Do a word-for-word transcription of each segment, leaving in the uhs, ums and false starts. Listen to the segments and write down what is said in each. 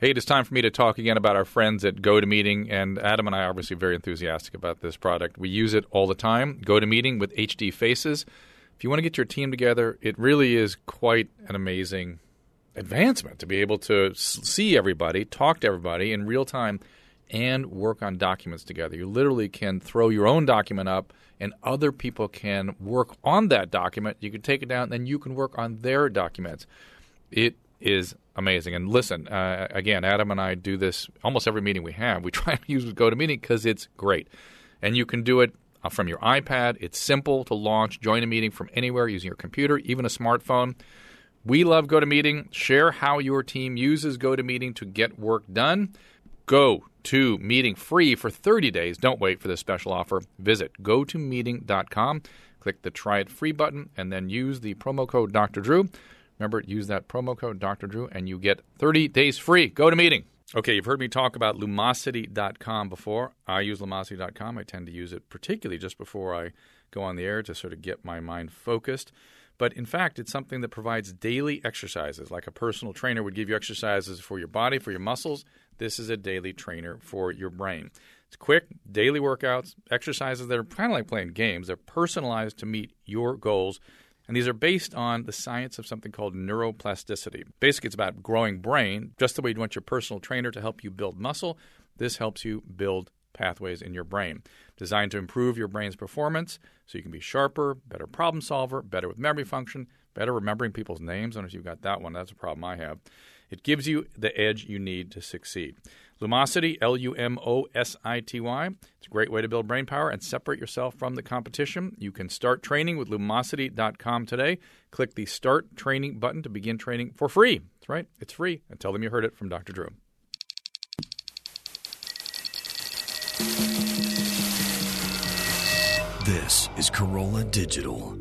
Hey, it is time for me to talk again about our friends at GoToMeeting, and Adam and I are obviously very enthusiastic about this product. We use it all the time. GoToMeeting with H D Faces. If you want to get your team together, it really is quite an amazing advancement to be able to see everybody, talk to everybody in real time, and work on documents together. You literally can throw your own document up, and other people can work on that document. You can take it down, and then you can work on their documents. It is amazing. And listen, uh, again, Adam and I do this almost every meeting we have. We try to use GoToMeeting because it's great. And you can do it from your iPad. It's simple to launch. Join a meeting from anywhere using your computer, even a smartphone. We love GoToMeeting. Share how your team uses GoToMeeting to get work done. GoToMeeting free for thirty days. Don't wait for this special offer. Visit go to meeting dot com. Click the Try It Free button, and then use the promo code Doctor Drew. Remember, use that promo code Doctor Drew, and you get thirty days free. GoToMeeting. Okay, you've heard me talk about Lumosity dot com before. I use Lumosity dot com. I tend to use it particularly just before I go on the air to sort of get my mind focused. But in fact, it's something that provides daily exercises. Like a personal trainer would give you exercises for your body, for your muscles. This is a daily trainer for your brain. It's quick, daily workouts, exercises that are kind of like playing games. They're personalized to meet your goals. And these are based on the science of something called neuroplasticity. Basically, it's about growing brain. Just the way you want your personal trainer to help you build muscle, this helps you build pathways in your brain. Designed to improve your brain's performance so you can be sharper, better problem solver, better with memory function, better remembering people's names. I don't know if you've got that one. That's a problem I have. It gives you the edge you need to succeed. Lumosity, L U M O S I T Y. It's a great way to build brain power and separate yourself from the competition. You can start training with Lumosity dot com today. Click the Start Training button to begin training for free. That's right. It's free. And tell them you heard it from Doctor Drew. This is Corolla Digital.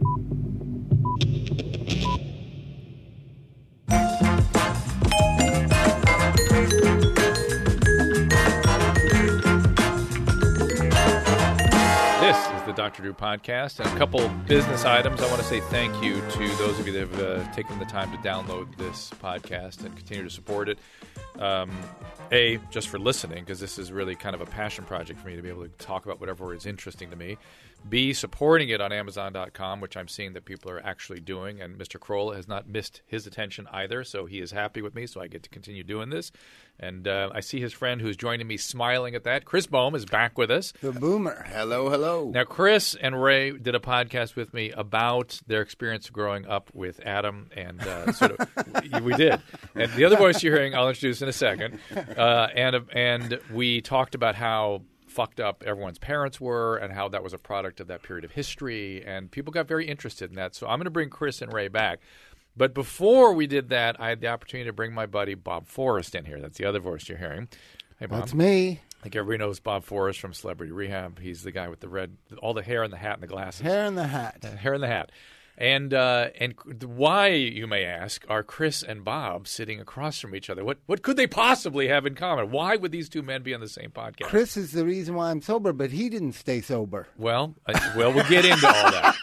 This is the Doctor Drew Podcast, and a couple business items. I want to say thank you to those of you that have uh, taken the time to download this podcast and continue to support it. Um, A, just for listening, because this is really kind of a passion project for me to be able to talk about whatever is interesting to me. B, supporting it on Amazon dot com, which I'm seeing that people are actually doing, and Mister Corolla has not missed his attention either, so he is happy with me, so I get to continue doing this. And uh, I see his friend who's joining me smiling at that. Chris Bohm is back with us. The Boomer. Hello, hello. Now, Chris and Ray did a podcast with me about their experience growing up with Adam, and uh, sort of we did. And the other voice you're hearing, I'll introduce in a second. Uh, and and we talked about how fucked up everyone's parents were and how that was a product of that period of history, and people got very interested in that. So I'm going to bring Chris and Ray back. But before we did that, I had the opportunity to bring my buddy Bob Forrest in here. That's the other voice you're hearing. Hey, Bob. That's me. I think everybody knows Bob Forrest from Celebrity Rehab. He's the guy with the red, all the hair and the hat and the glasses. Hair in the hat. Uh, hair in the hat. And uh, and why, you may ask, are Chris and Bob sitting across from each other? What what could they possibly have in common? Why would these two men be on the same podcast? Chris is the reason why I'm sober, but he didn't stay sober. Well, uh, well, we'll get into all that.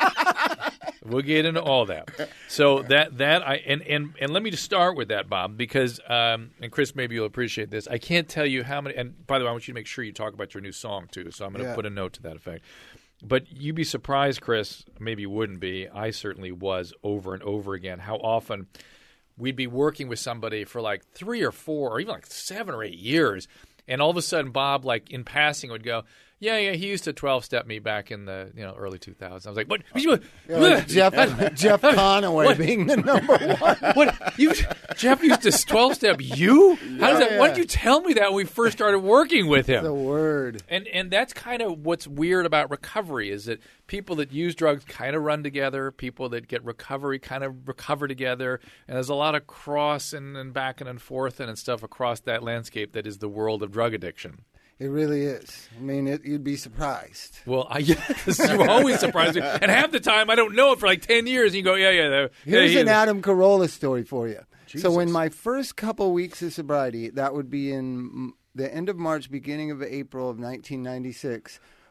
We'll get into all that. So that that I and, and, and let me just start with that, Bob, because um, and Chris, maybe you'll appreciate this. I can't tell you how many. And by the way, I want you to make sure you talk about your new song too. So I'm going to Yeah. put a note to that effect. But you'd be surprised, Chris, maybe you wouldn't be, I certainly was over and over again, how often we'd be working with somebody for like three or four or even like seven or eight years, and all of a sudden Bob, like in passing, would go, yeah, yeah, he used to twelve-step me back in the you know early two thousands. I was like, what? Yeah, like Jeff Jeff Conaway what? being the number one. What? You, Jeff used to twelve-step you? How does that? Yeah. Why didn't you tell me that when we first started working with him? The word. And and that's kind of what's weird about recovery is that people that use drugs kind of run together. People that get recovery kind of recover together. And there's a lot of cross and, and back and, and forth and, and stuff across that landscape that is the world of drug addiction. It really is. I mean, it, you'd be surprised. Well, I, yes, you always surprise me. And half the time, I don't know it for like ten years. And you go, yeah, yeah. yeah Here's yeah, an Adam Carolla story for you. Jesus. So in my first couple weeks of sobriety, that would be in the end of March, beginning of April of nineteen ninety-six,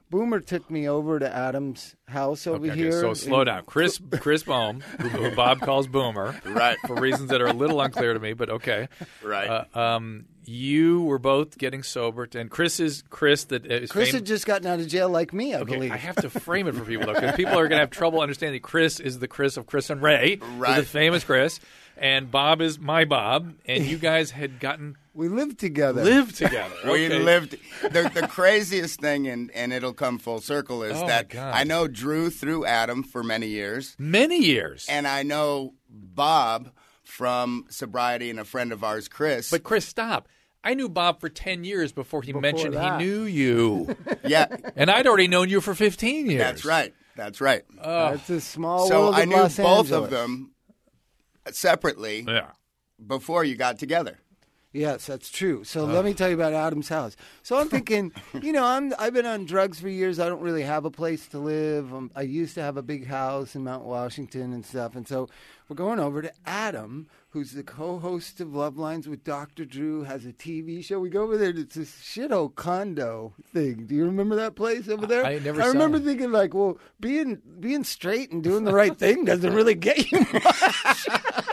Boomer took me over to Adam's house over Okay, okay, here. so slow in- down. Chris Chris Bohm, who, who Bob calls Boomer, Right. for reasons that are a little unclear to me, but okay. Right. Uh, um, you were both getting sober, and Chris is Chris that is Chris fam- had just gotten out of jail like me, I Okay, believe. I have to frame it for people though, because people are going to have trouble understanding. Chris is the Chris of Chris and Ray, Right. the famous Chris, and Bob is my Bob, and you guys had gotten we lived together. lived together. We Okay. lived. The, the craziest thing, and, and it'll come full circle, is Oh, my that God. I know Drew through Adam for many years, many years. and I know Bob from sobriety and a friend of ours, Chris. But Chris, stop. I knew Bob for ten years before he mentioned that. he knew you. yeah, And I'd already known you for fifteen years. that's right. That's right. It's a small so world I of knew Los both Angeles. of them separately Yeah. before you got together. Yes, that's true. So let me tell you about Adam's house. So I'm thinking, you know, I'm I've been on drugs for years. I don't really have a place to live. Um, I used to have a big house in Mount Washington and stuff. And so we're going over to Adam, who's the co-host of Love Lines with Doctor Drew, has a T V show. We go over there. It's this shithole condo thing. Do you remember that place over there? I never I saw remember it. thinking like, well, being being straight and doing the right thing doesn't really get you much.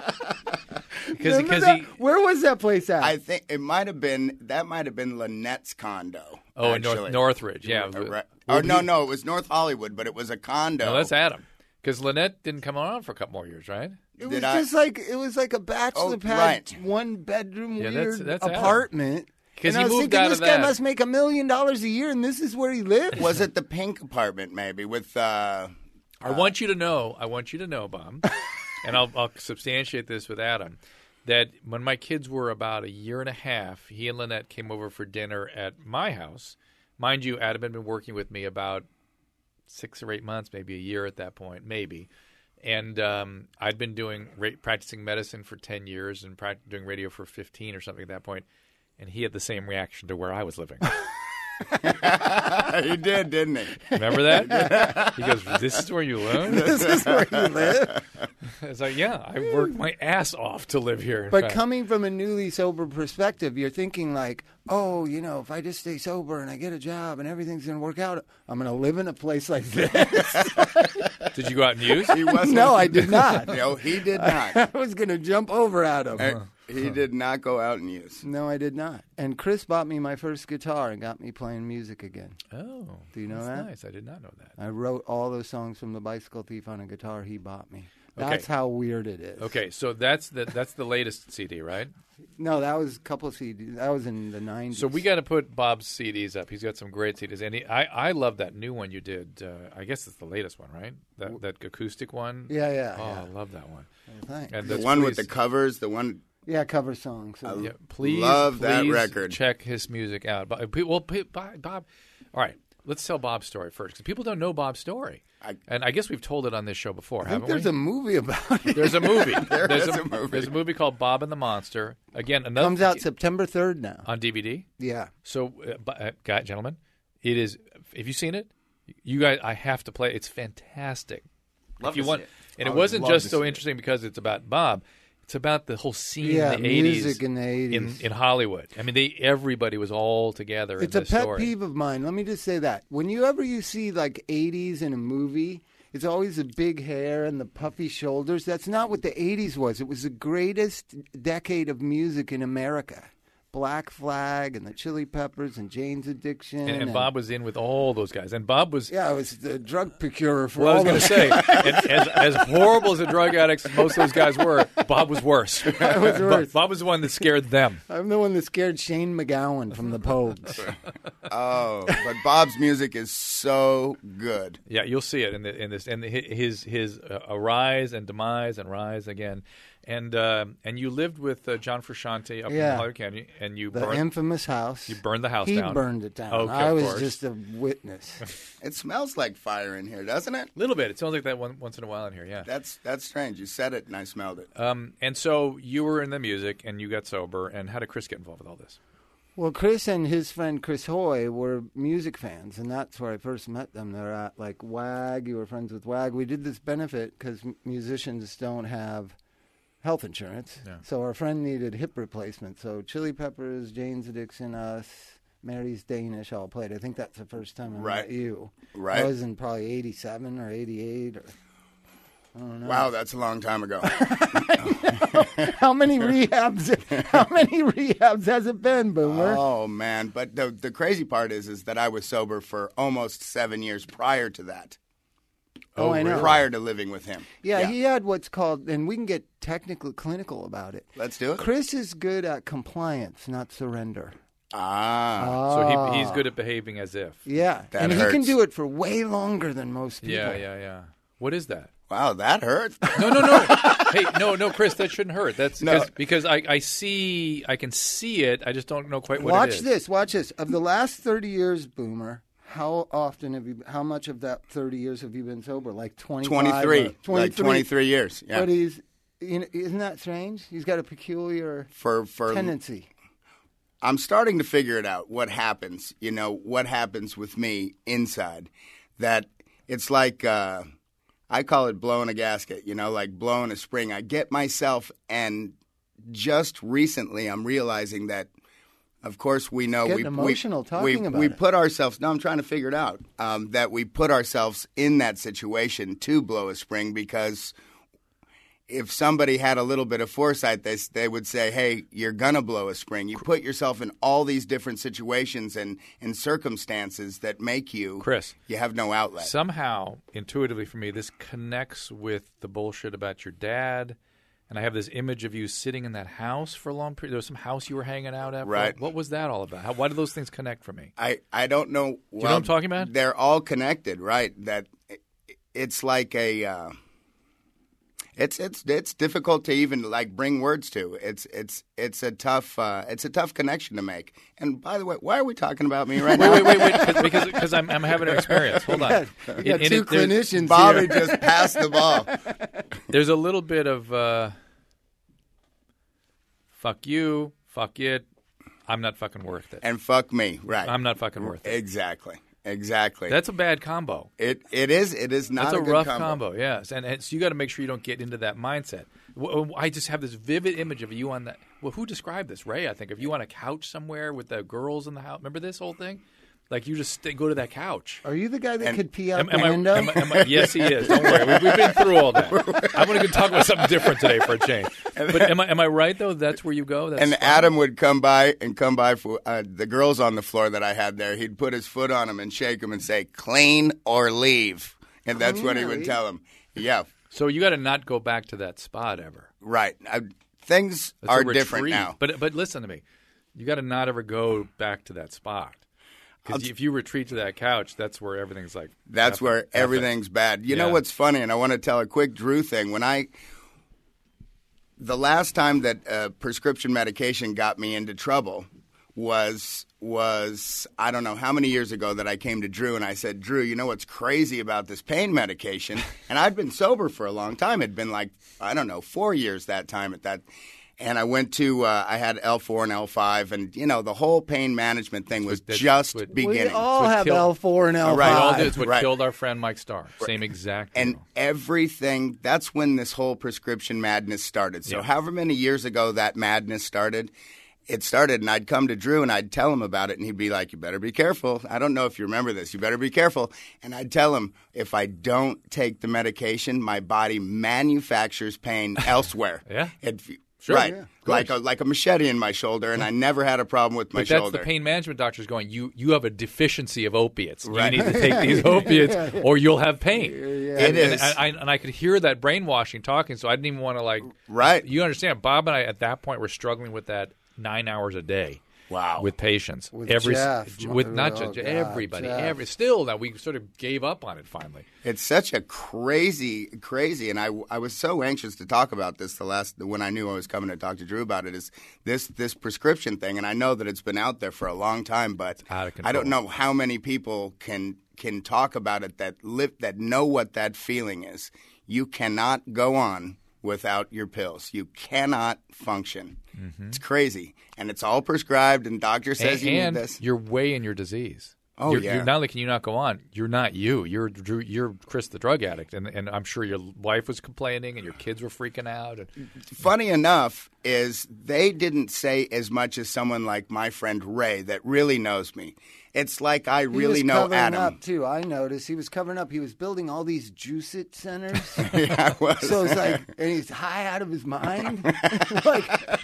Because Remember because that? he Where was that place at? I think it might have been that might have been Lynette's condo. oh in actually. North Northridge, yeah. Uh, right. Well, Oh no, he- no, it was North Hollywood, but it was a condo. No, that's Adam. Because Lynette didn't come around for a couple more years, right? It was Did I- just like it was like a bachelor Oh, pad, right. one bedroom Yeah, weird that's- that's Adam. apartment. 'Cause and he I was moved thinking, out this of guy that. must make a million dollars a year, and this is where he lives. Was it the pink apartment maybe with uh I want you to know, I want you to know, Bob, and I'll, I'll substantiate this with Adam, that when my kids were about a year and a half, he and Lynette came over for dinner at my house. Mind you, Adam had been working with me about six or eight months, maybe a year at that point, maybe. And um, I'd been doing ra- practicing medicine for ten years and prac- doing radio for fifteen or something at that point, and he had the same reaction to where I was living. he did, didn't he? Remember that? He goes, "This is where you live?" This is where you live. It's like, yeah, I worked my ass off to live here. in But fact. coming from a newly sober perspective, you're thinking like, oh, you know, if I just stay sober and I get a job and everything's going to work out, I'm going to live in a place like this. Did you go out and use? He wasn't. No, I did not. No, he did not. I was going to jump over Adam. Uh, he did not go out and use. No, I did not. And Chris bought me my first guitar and got me playing music again. Oh, Do you know that's that? nice. I did not know that. I wrote all those songs from The Bicycle Thief on a guitar he bought me. Okay. That's how weird it is. Okay, so that's the that's the latest C D, right? No, that was a couple of C Ds. That was in the nineties. So we got to put Bob's C Ds up. He's got some great C Ds, and he, I I love that new one you did. Uh, I guess it's the latest one, right? That that acoustic one. Yeah, yeah, Oh, yeah. I love that one. Thanks. And The that's- one with please- the covers, the one. Yeah, cover songs. So- Yeah, please, Love that please record. Check his music out. Bob, well, Bob, Bob. All right, let's tell Bob's story first because people don't know Bob's story, I- and I guess we've told it on this show before, I think haven't there's we? a movie about it. There's a movie. There there's is a movie. There's a movie called Bob and the Monster. Again, another Comes out September third now. on D V D. Yeah. So, uh, bu- uh, guy, gentlemen, it is. Have you seen it? You guys, I have to play. It's fantastic. Love if you to want, see it. and I it would wasn't love just to so see it. interesting because it's about Bob. It's about the whole scene Yeah, in the eighties, music in the in eighties. in Hollywood. I mean, they everybody was all together. It's in a this pet story. peeve of mine. Let me just say that. When you ever you see like eighties in a movie, it's always the big hair and the puffy shoulders. That's not what the eighties was. It was the greatest decade of music in America. Black Flag and the Chili Peppers and Jane's Addiction. And, and Bob was in with all those guys. And Bob was. Yeah, I was the drug procurer for Well, I all was going to those. say, and as, as horrible as the drug addicts most of those guys were, Bob was worse. I was worse. Bob was the one that scared them. I'm the one that scared Shane McGowan from the Pogues. Oh, but Bob's music is so good. Yeah, you'll see it in, the, in this, and hi- his his uh, arise and demise and rise again, and uh, and you lived with uh, John Frusciante up Yeah. in Hollywood County, and you The burned infamous house. you burned the house he down. burned it down. Okay, I of was course. just a witness. It smells like fire in here, doesn't it? a little bit. It sounds like that one, once in a while in here. Yeah. That's that's strange. You said it and I smelled it. Um, and so you were in the music, and you got sober. And how did Chris get involved with all this? Well, Chris and his friend Chris Hoy were music fans, and that's where I first met them. They're at like WAG. You were friends with WAG. We did this benefit because m- musicians don't have health insurance. Yeah. So our friend needed hip replacement. So Chili Peppers, Jane's Addiction, us, Mary's Danish all played. I think that's the first time I Right. met you. Right. I was in probably eighty-seven or eighty-eight or I don't know. Wow, that's a long time ago. How many rehabs? How many rehabs has it been, Boomer? Oh man! But the the crazy part is, is that I was sober for almost seven years prior to that. Oh, I know. Prior to living with him. Yeah, he had what's called, and we can get technically clinical about it. Let's do it. Chris is good at compliance, not surrender. Ah, So he, he's good at behaving as if. Yeah, That and he can hurts. do it for way longer than most people. Yeah, yeah, yeah. What is that? wow, that hurt. No, no, no. Hey, no, no, Chris, that shouldn't hurt. That's No. because because I, I see, I can see it. I just don't know quite what Watch it is. this. Watch this. Of the last thirty years, Boomer, how often have you? How much of that thirty years have you been sober? Like twenty-five Twenty-three, or like twenty-three years. Yeah, But he's, you know, isn't that strange? He's got a peculiar for for tendency. I'm starting to figure it out. What happens? You know, what happens with me inside? That it's like uh, I call it blowing a gasket. You know, like blowing a spring. I get myself, and just recently, I'm realizing that. Of course, we know Getting we emotional we, talking we, about we it. put ourselves. No, I'm trying to figure it out. Um, that we put ourselves in that situation to blow a spring because if somebody had a little bit of foresight, they they would say, "Hey, you're gonna blow a spring." You put yourself in all these different situations and, and circumstances that make you Chris. You have no outlet. Somehow, intuitively for me, this connects with the bullshit about your dad. And I have this image of you sitting in that house for a long period. There was some house you were hanging out at. for- Right. What was that all about? How, why do those things connect for me? I, I don't know. you know well, what I'm talking about? They're all connected, right? That it- it's like a. Uh, it's it's it's difficult to even like bring words to. It's it's it's a tough uh, it's a tough connection to make. And by the way, why are we talking about me right now? Wait, wait, wait, wait. 'cause- Because because I'm, I'm having an experience. Hold on. Yeah, In- yeah, in two it, there's- clinicians Bobby here. just passed the ball. There's a little bit of uh, fuck you, fuck it. I'm not fucking worth it. And fuck me, right? I'm not fucking worth it. Exactly, exactly. That's a bad combo. it. It is. It is not That's a, a, good rough combo. combo. Yes, and, and so you got to make sure you don't get into that mindset. W- w- I just have this vivid image of you on that. Well, who described this? Ray, I think. Of you on a couch somewhere with the girls in the house. Remember this whole thing? Like you just stay, go to that couch. Are you the guy that And- could pee out Am, the am I, window? am I- am I- yes, he is. Don't worry. We've, we've been through all that. I'm going to talk about something different today for a change. But am I am I right though? That's where you go. That's And fine. Adam would come by and come by for uh, the girls on the floor that I had there. He'd put his foot on them and shake them and say, "Clean or leave," and that's what he would tell them. Yeah, So you got to not go back to that spot ever. right. I, things That's are a different retreat. now. But but listen to me. You got to not ever go back to that spot. Because if you retreat to that couch, that's where everything's like. That's F- where F- everything's bad. You Yeah. know what's funny, and I want to tell a quick Drew thing. When I, the last time that uh, prescription medication got me into trouble was was I don't know how many years ago that I came to Drew and I said, Drew, you know what's crazy about this pain medication? And I'd been sober for a long time. It'd been like I don't know four years that time at that. And I went to, uh, I had L four and L five, and, you know, the whole pain management thing was That's just what- beginning. We all what have killed- L four and L five. Right, all did. It's what Right. killed our friend Mike Starr. Same exact. And deal. everything, that's when this whole prescription madness started. So Yeah. however many years ago that madness started, it started, and I'd come to Drew and I'd tell him about it, and he'd be like, you better be careful. I don't know if you remember this. You better be careful. And I'd tell him, if I don't take the medication, my body manufactures pain elsewhere. Yeah. It, Sure. Right. Yeah, of like a like a machete in my shoulder, and I never had a problem with my But that's shoulder. the pain management doctors going, you you have a deficiency of opiates. Right. You need to take these opiates or you'll have pain. It and, is. And I, and I could hear that brainwashing talking, so I didn't even want to like. Right. You understand? Bob and I at that point were struggling with that nine hours a day. Wow. With patients, With every Jeff. with not Oh, just God, everybody, Jeff. every still that we sort of gave up on it finally. It's such a crazy, crazy, and I, I was so anxious to talk about this the last when I knew I was coming to talk to Drew about it. Is this this prescription thing? And I know that it's been out there for a long time, but Out of I don't control. know how many people can can talk about it that live that know what that feeling is. You cannot go on without your pills. You cannot function. It's crazy, and it's all prescribed. And doctor says and you and need this. you're way in your disease. Oh, you're, yeah. You're, not only can you not go on, you're not you. You're Drew, you're Chris the drug addict, and and I'm sure your wife was complaining and your kids were freaking out. And, Funny enough is they didn't say as much as someone like my friend Ray that really knows me. It's like I He really was know covering Adam. up too. I noticed he was covering up. He was building all these juice it centers. Yeah, I was. So it's like, and he's high out of his mind. Like,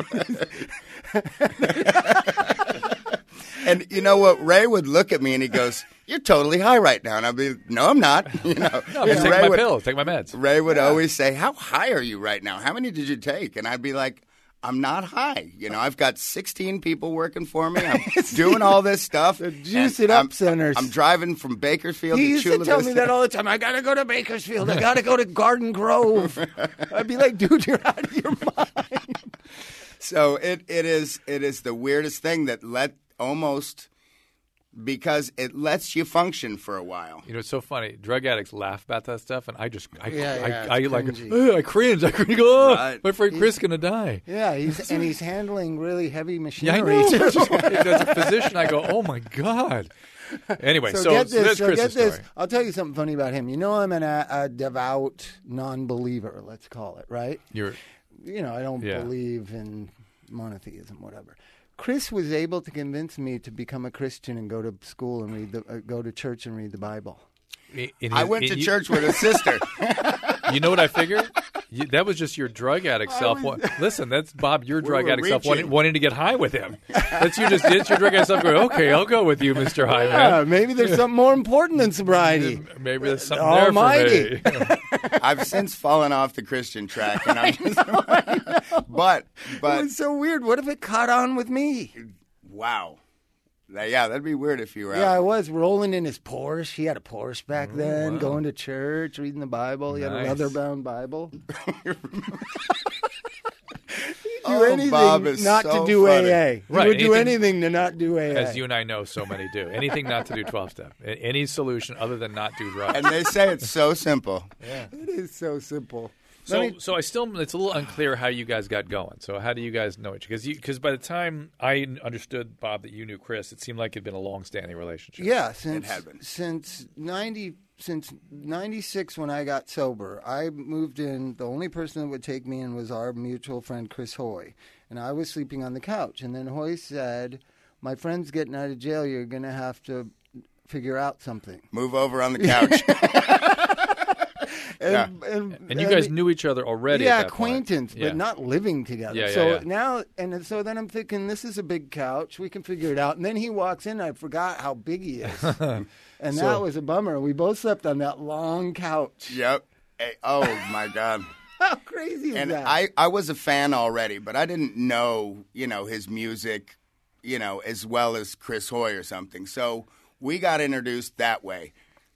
And you know what? Ray would look at me and he goes, "You're totally high right now." And I'd be, "No, I'm not." You know, no, I'm And taking Ray my would, pills, take my meds. Ray would always say, "How high are you right now? How many did you take?" And I'd be like, "I'm not high. You know, I've got sixteen people working for me. I'm doing all this stuff. The juice and it up I'm, centers. I'm driving from Bakersfield he to used Chula to tell Vista. me that all the time. I gotta go to Bakersfield. I gotta go to Garden Grove. I'd be like, dude, you're out of your mind. So it, it is it is the weirdest thing that let almost because it lets you function for a while. You know, it's so funny. Drug addicts laugh about that stuff, and I just, I, Yeah, I, yeah, I, it's like, cringy. "Ugh, I cringe. I cringe. Oh, Right. my friend Chris gonna die. Yeah, he's and he's handling really heavy Yeah, I machinery. know. too. It's just- As a physician, I go, oh my god. Anyway, so, So, get so this. that's So Chris's get this. story. I'll tell you something funny about him. You know, I'm an, a, a devout non-believer. Let's call it right. You're, You know, I don't Yeah. believe in monotheism, whatever. Chris was able to convince me to become a Christian and go to school and read the uh, go to church and read the Bible. in his- I went in- to you, church with a sister. You know what I figured? You, that was just your drug addict self. was- wa- Listen, that's Bob, your drug were addict self wanting, reaching. wanting to get high with him. That's you just. It's your drug addict self going, okay, I'll go with you, Mister High Yeah, Man. maybe there's something more important than sobriety. Maybe there's something Almighty. there for me. I've since fallen off the Christian track, and I'm just. but It but was so weird. What if it caught on with me? wow, That- yeah, that'd be weird if you were. Yeah, I out. was rolling in his Porsche. He had a Porsche back then, wow. going to church, reading the Bible. He had a Nice. leather-bound Bible. do Oh, anything Bob is not so to do funny. A A. He Right, would do anything- anything to not do A A. As you and I know, so many do. Anything not to do twelve-step. A- Any solution other than not do drugs. And they say it's so simple. It is so simple. So, Let me- so I still, it's a little unclear how you guys got going. So, how do you guys know each other? Because because by the time I understood, Bob, that you knew Chris, it seemed like it'd been a long-standing relationship. Yeah, since had been. since ninety since ninety-six when I got sober, I moved in. The only person that would take me in was our mutual friend Chris Hoy, and I was sleeping on the couch. And then Hoy said, "My friend's getting out of jail. You're going to have to figure out something." Move over on the couch. And, and, And you guys knew each other already. yeah, at that point. acquaintance, but Yeah. not living together. Yeah, yeah, so yeah. now, and so then I'm thinking, this is a big couch. We can figure it out. And then he walks in, and I forgot how big he is, and that So- was a bummer. We both slept on that long couch. Yep. Hey, oh my God. How crazy is And that? I, I was a fan already, but I didn't know, you know, his music, you know, as well as Chris Hoy or something. So we got introduced that way.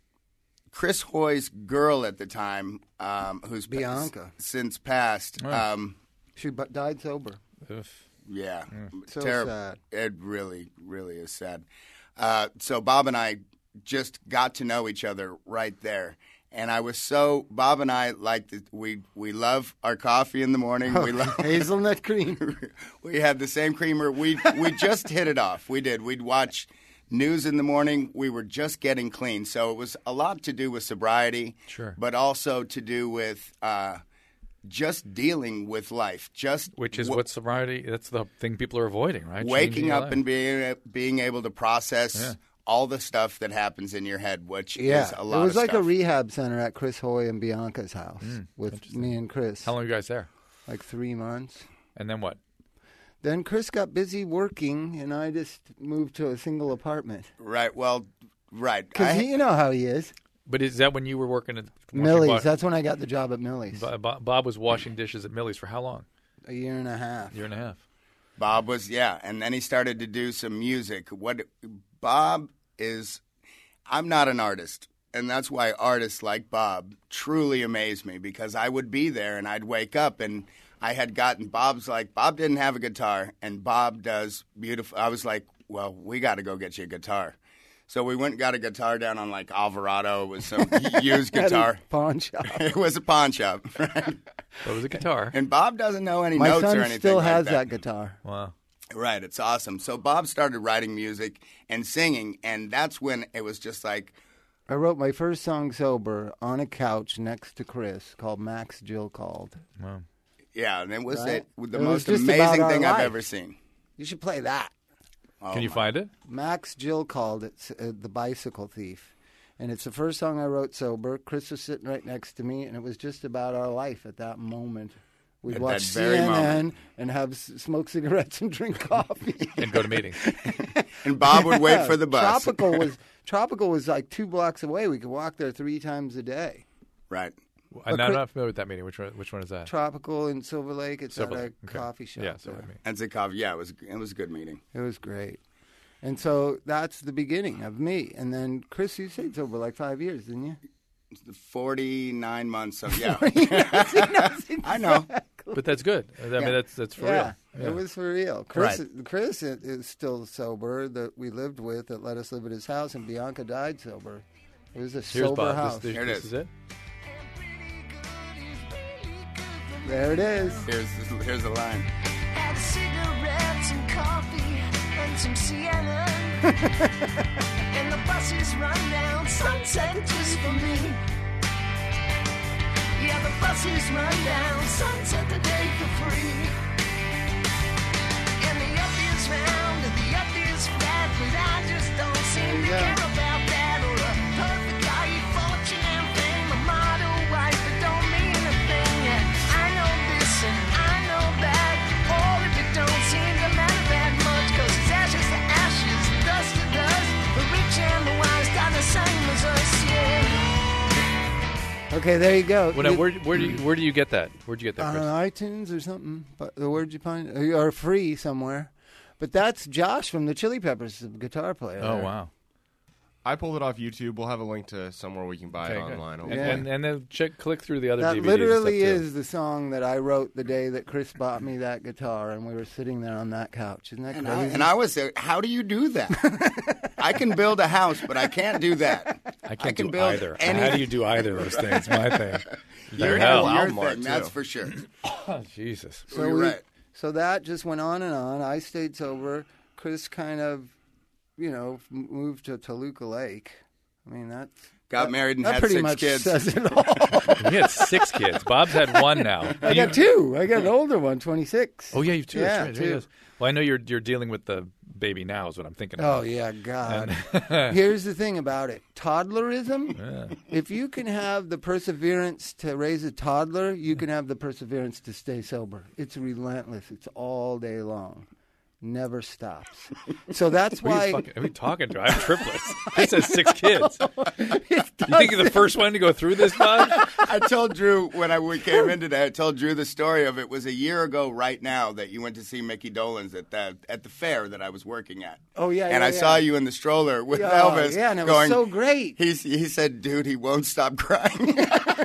Chris Hoy's girl at the time, um, who's pa- Bianca. since passed, um, she bu- died sober. Oof. yeah, So terrible. sad. It really, really is sad. Uh, so Bob and I just got to know each other right there. And I was so Bob and I like the, we we love our coffee in the morning. We love Hazelnut cream. we had the same creamer. We we just hit it off. We did. We'd watch news in the morning. We were just getting clean, so it was a lot to do with sobriety, Sure. but also to do with uh, just dealing with life. Just Which is w- what sobriety, that's the thing people are avoiding, right? Changing waking your up life. and being being able to process Yeah. all the stuff that happens in your head, which Yeah, is a lot. it was of like a stuff. rehab center at Chris Hoy and Bianca's house with me and Chris. How long were you guys there? Like three months. And then what? Then Chris got busy working, and I just moved to a single apartment. Right. Well, right. Because I- you know how he is. But is that when you were working at washing Millie's. bo- That's when I got the job at Millie's. Bo- Bo- Bob was washing dishes at Millie's for how long? A year and a half. A year and a half. Bob was, yeah, and then he started to do some music. What Bob is, I'm not an artist, and that's why artists like Bob truly amaze me, because I would be there and I'd wake up and I had gotten Bob's like Bob didn't have a guitar and Bob does beautiful. I was like, well, we got to go get you a guitar. So we went and got a guitar down on like Alvarado with some used At his guitar. pawn shop. It was a pawn shop, right? But it was a guitar. And Bob doesn't know any My notes son or anything still like has that. that guitar. Wow. Right, it's awesome. So Bob started writing music and singing, and that's when it was just like, I wrote my first song sober on a couch next to Chris called Max Jill Called. Wow. yeah, and it was Right? it, the It was most just about amazing our thing I've life. ever seen. You should play that. Oh, Can you my- find it? Max Jill Called. It's uh, The Bicycle Thief. And it's the first song I wrote sober. Chris was sitting right next to me, and it was just about our life at that moment. We'd At watch that very C N N moment. and have s- smoke cigarettes and drink coffee. And go to meetings. And Bob would wait Yeah, for the bus. Tropical was Tropical was like two blocks away. We could walk there three times a day. Right. I'm Chris- not familiar with that meeting. Which one, which one is that? Tropical in Silver Lake. It's Silver at a Lake, okay. coffee shop. Yeah, so there. I mean. And Zikov, yeah, it was it was a good meeting. It was great. And so that's the beginning of me. And then, Chris, you stayed sober like five years, didn't you? Forty-nine months of yeah. He knows I know. exactly. But that's good. I mean, Yeah. that's that's for yeah, real. it was for real. Chris, Right. Chris i- is still sober that we lived with that let us live at his house, and Bianca died sober. It was a Here's sober Bob. house. This, this, Here it this is. is it. There it is. Here's here's the line. Had cigarettes and coffee and some C N N. And the buses run down Sunset just for me. Yeah, the buses run down Sunset today for free. And the up is round and the up is flat, but I just don't seem to There you care go. about that. Or a perfect life, fortune and fame, a model wife that don't mean a thing. And I know this and I know that, all of it don't seem to matter that much, 'cause it's ashes to ashes, dust to dust. The rich and the wise got the same as us, yeah. Okay, there you go. Well, now, You- where where do you where do you get that? Where'd you get that, on Chris? iTunes or something. But the words you find are free somewhere. But that's Josh from the Chili Peppers, the guitar player. Oh wow. I pulled it off YouTube. We'll have a link to somewhere we can buy Okay, it good. online. And, hopefully. Yeah. and and then check click through the other That D V Ds. and literally stuff, too. is the song that I wrote the day that Chris bought me that guitar, and we were sitting there on that couch. Isn't that And crazy? I, and I was there. How do you do that? I can build a house, but I can't do that. I can't can do build either. any- How do you do either of those things? My thing. You're The hell. Wow. your Walmart, thing, that's too. for sure. Oh, Jesus. So You're we- right. So that just went on and on. I stayed sober. Chris kind of, you know, m- moved to Toluca Lake. I mean, that's Got that, married and that had pretty six much kids. says it all. He had six kids. Bob's had one now. I Can you- got two. I got an older one, twenty-six. Oh yeah, you have two. Yeah, That's right. There he two. is. Well, I know you're you're dealing with the baby now. Is what I'm thinking. Oh about. yeah, God. Here's the thing about it: toddlerism. Yeah. If you can have the perseverance to raise a toddler, you can have the perseverance to stay sober. It's relentless. It's all day long. Never stops. So that's Who are, why you fucking, who are you talking to? I have triplets. This has six kids. You think you're the first one to go through this, Bob? I told Drew when I we came in today. I told Drew the story of it was a year ago right now that you went to see Mickey Dolenz at the at the fair that I was working at. Oh, yeah, and yeah, I yeah. saw you in the stroller with Oh, Elvis. yeah, and it was going, so great. He's, he said, "Dude, he won't stop crying."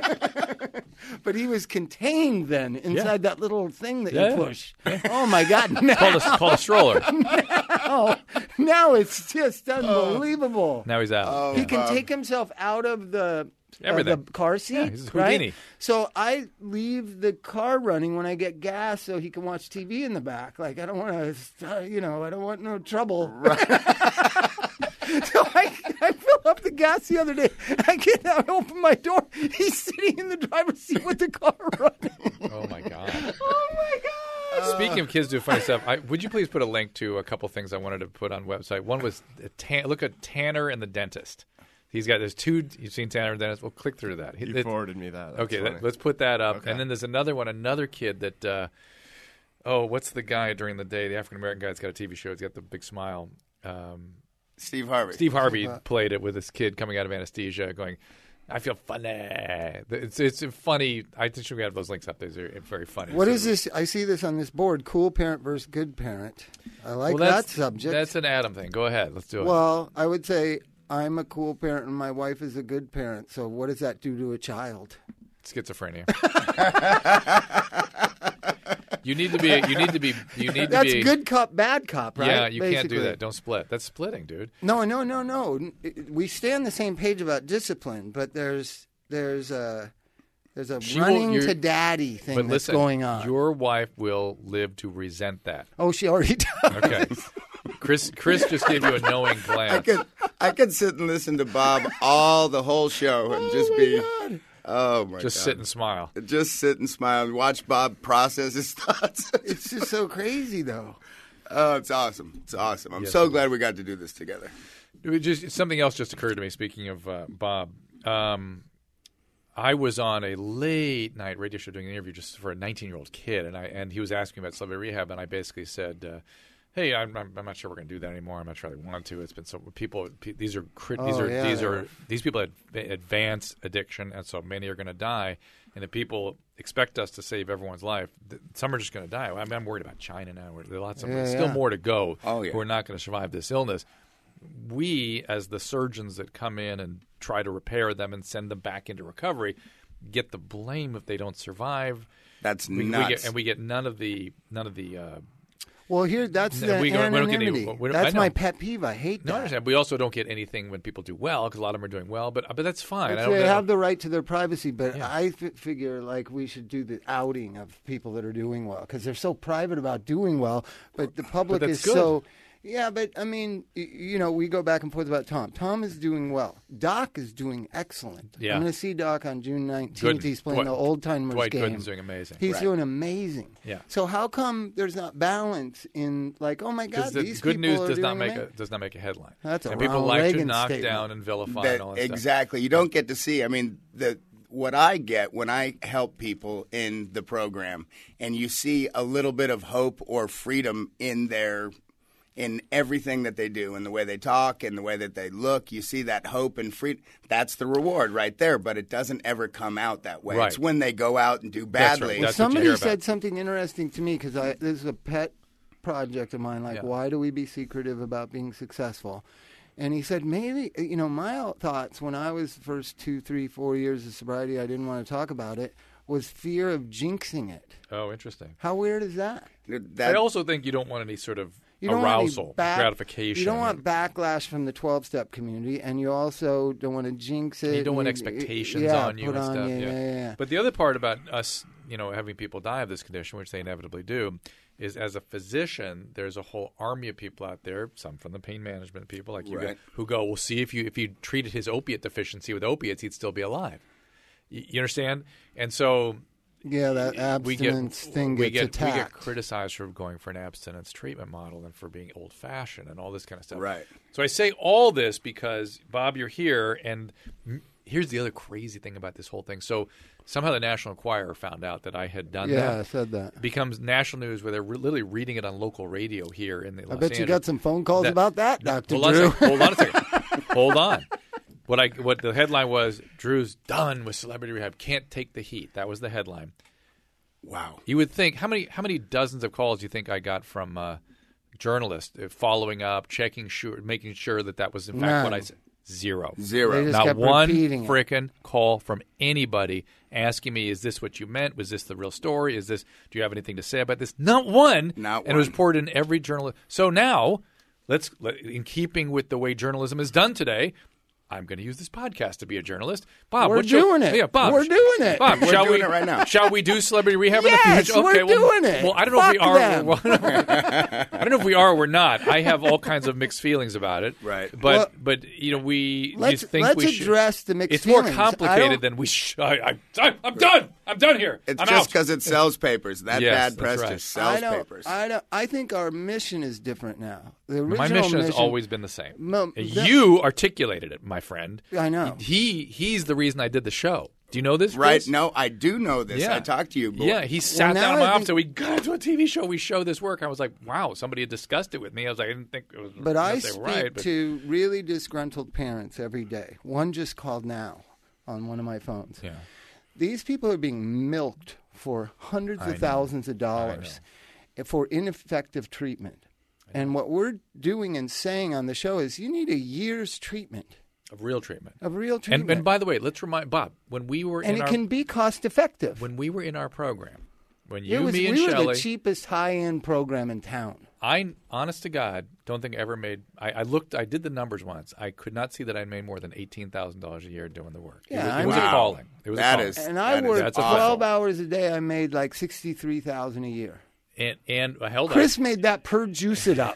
But he was contained then inside that little thing that Yeah. you push. Oh my God! Now, Called a, called a stroller. now, now it's just unbelievable. Now he's out. Oh, He can Bob. take himself out of the of Everything. the car seat. Yeah, he's a right? Houdini. So I leave the car running when I get gas, so he can watch T V in the back. Like I don't want to, you know, I don't want no trouble. So I, I fill up the gas the other day. I get out, open my door. He's sitting in the driver's seat with the car running. Oh my God. Oh my God! Speaking of kids doing funny stuff, I, would you please put a link to a couple things I wanted to put on the website? One was a tan, look at Tanner and the dentist. He's got there's two. You've seen Tanner and the dentist. Well, click through that. He- You that- forwarded me that. That's okay, funny. that, let's put that up. Okay. And then there's another one. Another kid that. Uh, oh, what's the guy during the day? The African American guy that's got a T V show. He's got the big smile. Um, Steve Harvey. Steve Harvey played it with this kid coming out of anesthesia, going, "I feel funny." It's it's funny. I think we have those links up there. They're very funny. What So- is this? I see this on this board: cool parent versus good parent. I like Well, that that's, subject. That's an Adam thing. Go ahead. Let's do it. Well, I would say I'm a cool parent and my wife is a good parent. So what does that do to a child? Schizophrenia. you need to be. You need to be. You need That's to be. good cop, bad cop, right? Yeah, you can't Basically. do that. Don't split. That's splitting, dude. No, no, no, no. We stay on the same page about discipline, but there's there's a There's a She will- running you're- to daddy thing But that's listen, going on. your wife will live to resent that. Oh, she already does. Okay. Chris Chris just gave you a knowing glance. I could I could sit and listen to Bob all the whole show and just be oh my just god. sit and smile. Just sit and smile and watch Bob process his thoughts. It's just so crazy, though. Oh, it's awesome. It's awesome. I'm Yes, so it glad we got to do this together. It just something else just occurred to me. Speaking of uh, Bob, um, I was on a late night radio show doing an interview just for a nineteen year old kid, and I and he was asking me about celebrity rehab, and I basically said, uh, "Hey, I'm, I'm I'm not sure we're going to do that anymore. I'm not sure they want to. It's been so people. Pe- these are crit- these Oh, are yeah, these they are are. these people have advanced addiction, and so many are going to die. And if people expect us to save everyone's life, th- some are just going to die. I mean, I'm worried about China now. Where there are lots of Yeah, there's still yeah. more to go Oh, yeah. who are not going to survive this illness." We, as the surgeons that come in and try to repair them and send them back into recovery, get the blame if they don't survive. That's We, we nuts. get, and we get none of the none of the. Uh, Well, here, that's No, the we don't- we don't get any- anonymity. we don't- I That's know. my pet peeve. I hate no, I that. understand. We also don't get anything when people do well because a lot of them are doing well, but but that's fine. I It's- don't they know. have the right to their privacy, but Yeah. I f- figure like we should do the outing of people that are doing well because they're so private about doing well, but the public that's is good. so. Yeah, but I mean, y- you know, we go back and forth about Tom. Tom is doing well. Doc is doing excellent. Yeah. I'm going to see Doc on June nineteenth. Gooden. He's playing Dwight- the Old Timers Dwight game. Gooden's doing amazing. He's Right. doing amazing. Yeah. So how come there's not balance in like, oh my God, Because the these good people news are does not doing make amazing. a does not make a headline. That's a and people Ronald like to Reagan knock statement. down and vilify That- and all that stuff. exactly. You don't get to see. I mean, the what I get when I help people in the program, and you see a little bit of hope or freedom in their in everything that they do, in the way they talk, in the way that they look, you see that hope and freedom. That's the reward right there. But it doesn't ever come out that way. Right. It's when they go out and do That's badly. right. Well, That's what you somebody hear about. said something interesting to me because this is a pet project of mine. Like, Yeah. why do we be secretive about being successful? And he said, maybe, you know, my thoughts when I was first two, three, four years of sobriety, I didn't want to talk about it, was fear of jinxing it. Oh, interesting. How weird is that? That- I also think you don't want any sort of You don't want arousal, any back- gratification. You don't want backlash from the twelve-step community, and you also don't want to jinx it. You don't want and expectations yeah, on you put and on stuff. you, yeah. yeah, yeah, yeah. But the other part about us, you know, having people die of this condition, which they inevitably do, is as a physician, there's a whole army of people out there, some from the pain management people like you, Right. guys, who go, well, see, if you if you treated his opiate deficiency with opiates, he'd still be alive. You, you understand? And so Yeah, that we get abstinence thing we gets get we get attacked. criticized for going for an abstinence treatment model and for being old fashioned and all this kind of stuff. Right. So I say all this because Bob, you're here, and m- here's the other crazy thing about this whole thing. So somehow the National Enquirer found out that I had done yeah, I that. said that. It becomes national news where they're re- literally reading it on local radio here in the. I Los bet you Angeles. got some phone calls That- about that, No, Doctor hold on a Drew. second. Hold on a second. Hold on. What I what the headline was: Drew's done with celebrity rehab. Can't take the heat. That was the headline. wow. You would think how many how many dozens of calls do you think I got from uh, journalists uh, following up, checking sure, making sure that that was in fact what I None. said. Zero. Zero. They just Not kept one repeating it. frickin' call from anybody asking me, "Is this what you meant? Was this the real story? Is this? Do you have anything to say about this?" Not one. Not and it was one. poured in every journalist. So now, let's let, in keeping with the way journalism is done today. I'm going to use this podcast to be a journalist. Bob, We're what's your- doing it. Yeah, Bob, We're doing it. Bob, We're shall doing we, it right now. Shall we do celebrity rehab in Yes, the future? we're Okay, well, doing it. Well, I don't know if we Fuck are. them. Well, I don't know if we are or we're not. I have all kinds of mixed feelings about it. Right. But Well, but you know we Let's, you think let's we should. address the mixed It's more feelings. I complicated don't- than we should. I, I, I'm done. I'm done here. It's I'm just out. because it sells papers. That Yes, bad that's press right. just sells I don't, papers. I don't. I think our mission is different now. The original My mission has always been the same. No, that- you articulated it, my friend. I know. He he's the reason I did the show. Do you know this? Right? Chris? No, I do know this. Yeah. I talked to you. But Yeah, he sat now down in my I office think- and we got into a T V show. We show this work. I was like, wow, somebody had discussed it with me. I was like, I didn't think it was. But I they were speak right, but- to really disgruntled parents every day. One just called now on one of my phones. Yeah. These people are being milked for hundreds I of know. thousands of dollars for ineffective treatment. And what we're doing and saying on the show is you need a year's treatment Of real treatment. of real treatment. And, and by the way, let's remind Bob when we were And in it our can be cost effective. when we were in our program, when It you, was, me, and we were Shelley, the cheapest high end program in town. I, honest to God, don't think I ever made. I, I looked. I did the numbers once. I could not see that I made more than eighteen thousand dollars a year doing the work. Yeah, it was, I it was mean- a calling. It was That a calling. is- And I That is worked That's twelve awful. hours a day. I made like sixty-three thousand a year. and and uh, held Chris made that per juice it up.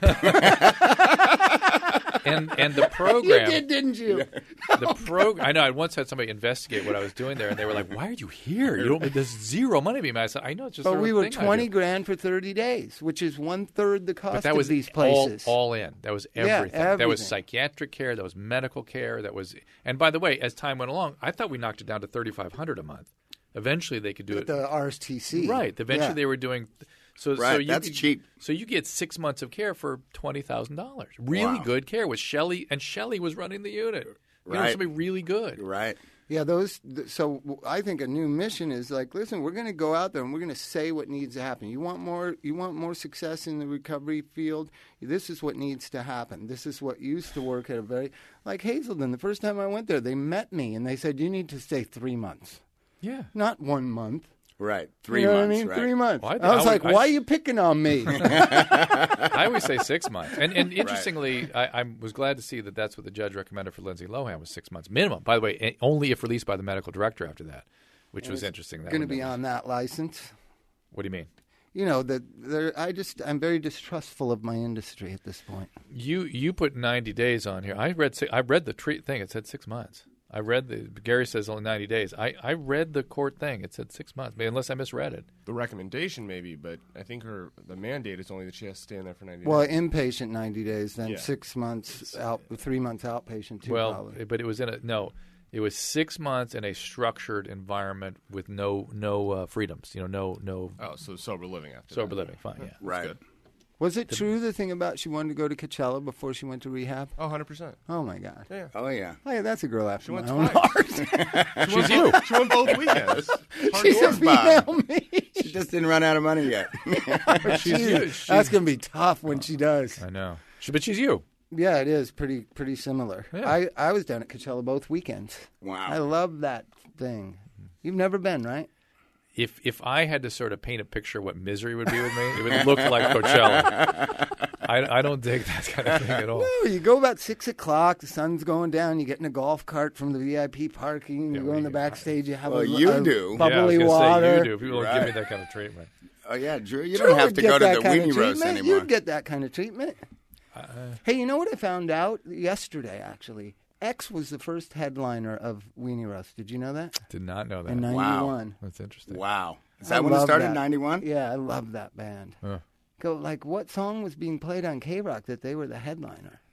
and and the you program. did, didn't you? The program. I know. I once had somebody investigate what I was doing there, and they were like, "Why are you here? You don't. There's zero money being made." I said, "I know it's just." But sort of we were thing I twenty do." grand for thirty days, which is one third the cost But that of was these all, places. all in. That was Yeah, everything. That was everything. psychiatric care. That was medical care. That was. And by the way, as time went along, I thought we knocked it down to thirty five hundred a month. Eventually, they could do With it. the R S T C. Right. Eventually, Yeah. they were doing. So, so Right, you that's could- cheap. So you get six months of care for twenty thousand dollars. Really Wow. good care with Shelley, and Shelley was running the unit. You know, Right. somebody really good. Right. Yeah, those. th- So I think a new mission is like, listen, we're going to go out there and we're going to say what needs to happen. You want more? You want more success in the recovery field? This is what needs to happen. This is what used to work at a very like Hazelden. The first time I went there, they met me and they said, you need to stay three months, Yeah. not one month. Right. Three you know months. what I mean? Right. Three months. Well, I- I, was I like, would- I why sh- are you picking on me? I always say six months. And, and interestingly, I, I was glad to see that that's what the judge recommended for Lindsay Lohan was six months minimum. By the way, eh, only if released by the medical director after that, which was interesting. That Going to one be was- on that license. What do you mean? You know that there. I just I'm very distrustful of my industry at this point. You you put ninety days on here. I read si- I read the treat thing. It said six months. I read the Gary says only ninety days. I, I read the court thing. It said six months. Unless I misread it. The recommendation maybe, but I think her the mandate is only that she has to stay in there for ninety Well, days. inpatient ninety days, then Yeah. six months out, three months outpatient too. Well, probably. but it was in a no. It was six months in a structured environment with no no uh, freedoms. You know, no no Oh, so sober living after sober that. living. Fine, yeah. Right. good. Was it true the thing about she wanted to go to Coachella before she went to rehab? Oh, one hundred percent. Oh my God! Yeah. Oh yeah. Oh yeah, that's a girl after She my went own twice. heart. She's you. She won both weekends. She's a Bob. female me. She just didn't run out of money yet. She's you. She's- That's gonna be tough when she does. I know. She, but she's you. Yeah, it is pretty pretty similar. Yeah. I I was down at Coachella both weekends. Wow. I love that thing. You've never been, right? If if I had to sort of paint a picture of what misery would be with me, it would look like Coachella. I, I don't dig that kind of thing at all. No, you go about six o'clock. The sun's going down. You get in a golf cart from the V I P parking. You Yeah, go we- in the backstage. You have Well, a, you a do. Yeah, I was bubbly gonna water. Say you do. People don't give me Right. that kind of treatment. Oh yeah, Drew. You Drew don't have would to get go to that the kind of weenie roast treatment. anymore. You'd get that kind of treatment. Uh, Hey, you know what I found out yesterday? Actually, X was the first headliner of Weenie Roast. Did you know that? did not know that. In ninety-one. That's interesting. Wow. Is I that when it love started? that. ninety-one. Yeah, I love that band. Huh. Go like, what song was being played on K Rock that they were the headliner?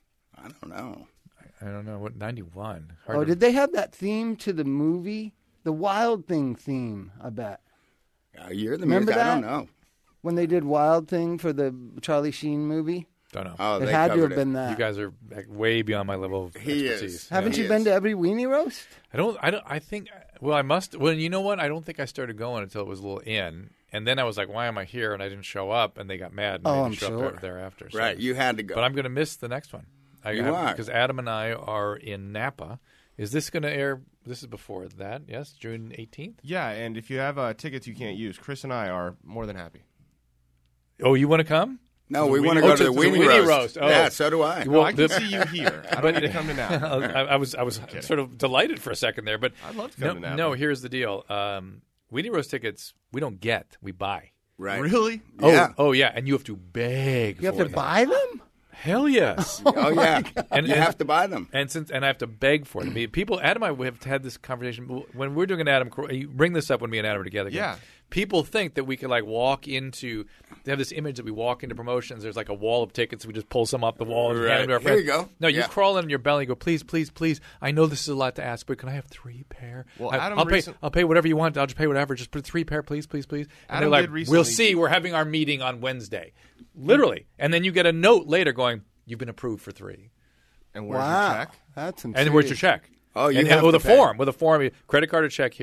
I don't know. I don't know. What, ninety-one? Hard Oh, to- did they have that theme to the movie? The Wild Thing theme, I bet. Uh, you're the Remember music. I don't that? know. When they did Wild Thing for the Charlie Sheen movie? Don't know. Oh, it they had to covered have it. been that. You guys are like, way beyond my level of He expertise. is. Haven't He you been is. to every Weenie Roast? I don't. I don't. I think. Well, I must. Well, you know what? I don't think I started going until it was a little in, and then I was like, "Why am I here?" And I didn't show up, and they got mad. And Oh, they didn't I'm show sure. up there, thereafter. So- Right. You had to go. But I'm going to miss the next one. I You have, are. because Adam and I are in Napa. Is this going to air? This is before that. Yes, June eighteenth. Yeah, and if you have uh, tickets you can't use, Chris and I are more than happy. Oh, you want to come? no, we the want to Weenie- go Oh, to the to- to the Weenie Weenie roast. roast. Oh. Yeah, so do I. Well, I can the- see you here. I don't need to come to now. I, I was I was sort of delighted for a second there, but I'd love to no, come to Napa. no. Here's the deal: um, Weenie Roast tickets we don't get, we buy. Right. Really? Yeah. Oh, oh yeah, and you have to beg. You have for to them. buy them? Hell yes. Oh yeah. And- you and- have to buy them. And since and I have to beg for it. I mean, people, Adam and I have had this conversation when we're doing an Adam. You bring this up when me and Adam are together. Again. Yeah. People think that we could like walk into. They have this image that we walk into promotions. There's like a wall of tickets. We just pull some off the wall and Right. hand them to our Here friends. you go. No, you Yeah. crawl in your belly and go, please, please, please. I know this is a lot to ask, but can I have three pair? Well, I, Adam I'll pay. recent- I'll pay whatever you want. I'll just pay whatever. Just put three pair, please, please, please. And Adam they're did like, recently- we'll see. We're having our meeting on Wednesday, literally. And then you get a note later going, you've been approved for three. And where's Wow. your check? That's some And where's your serious- check? Oh, you and, have and with to a pay. form, with a form, credit card or check here.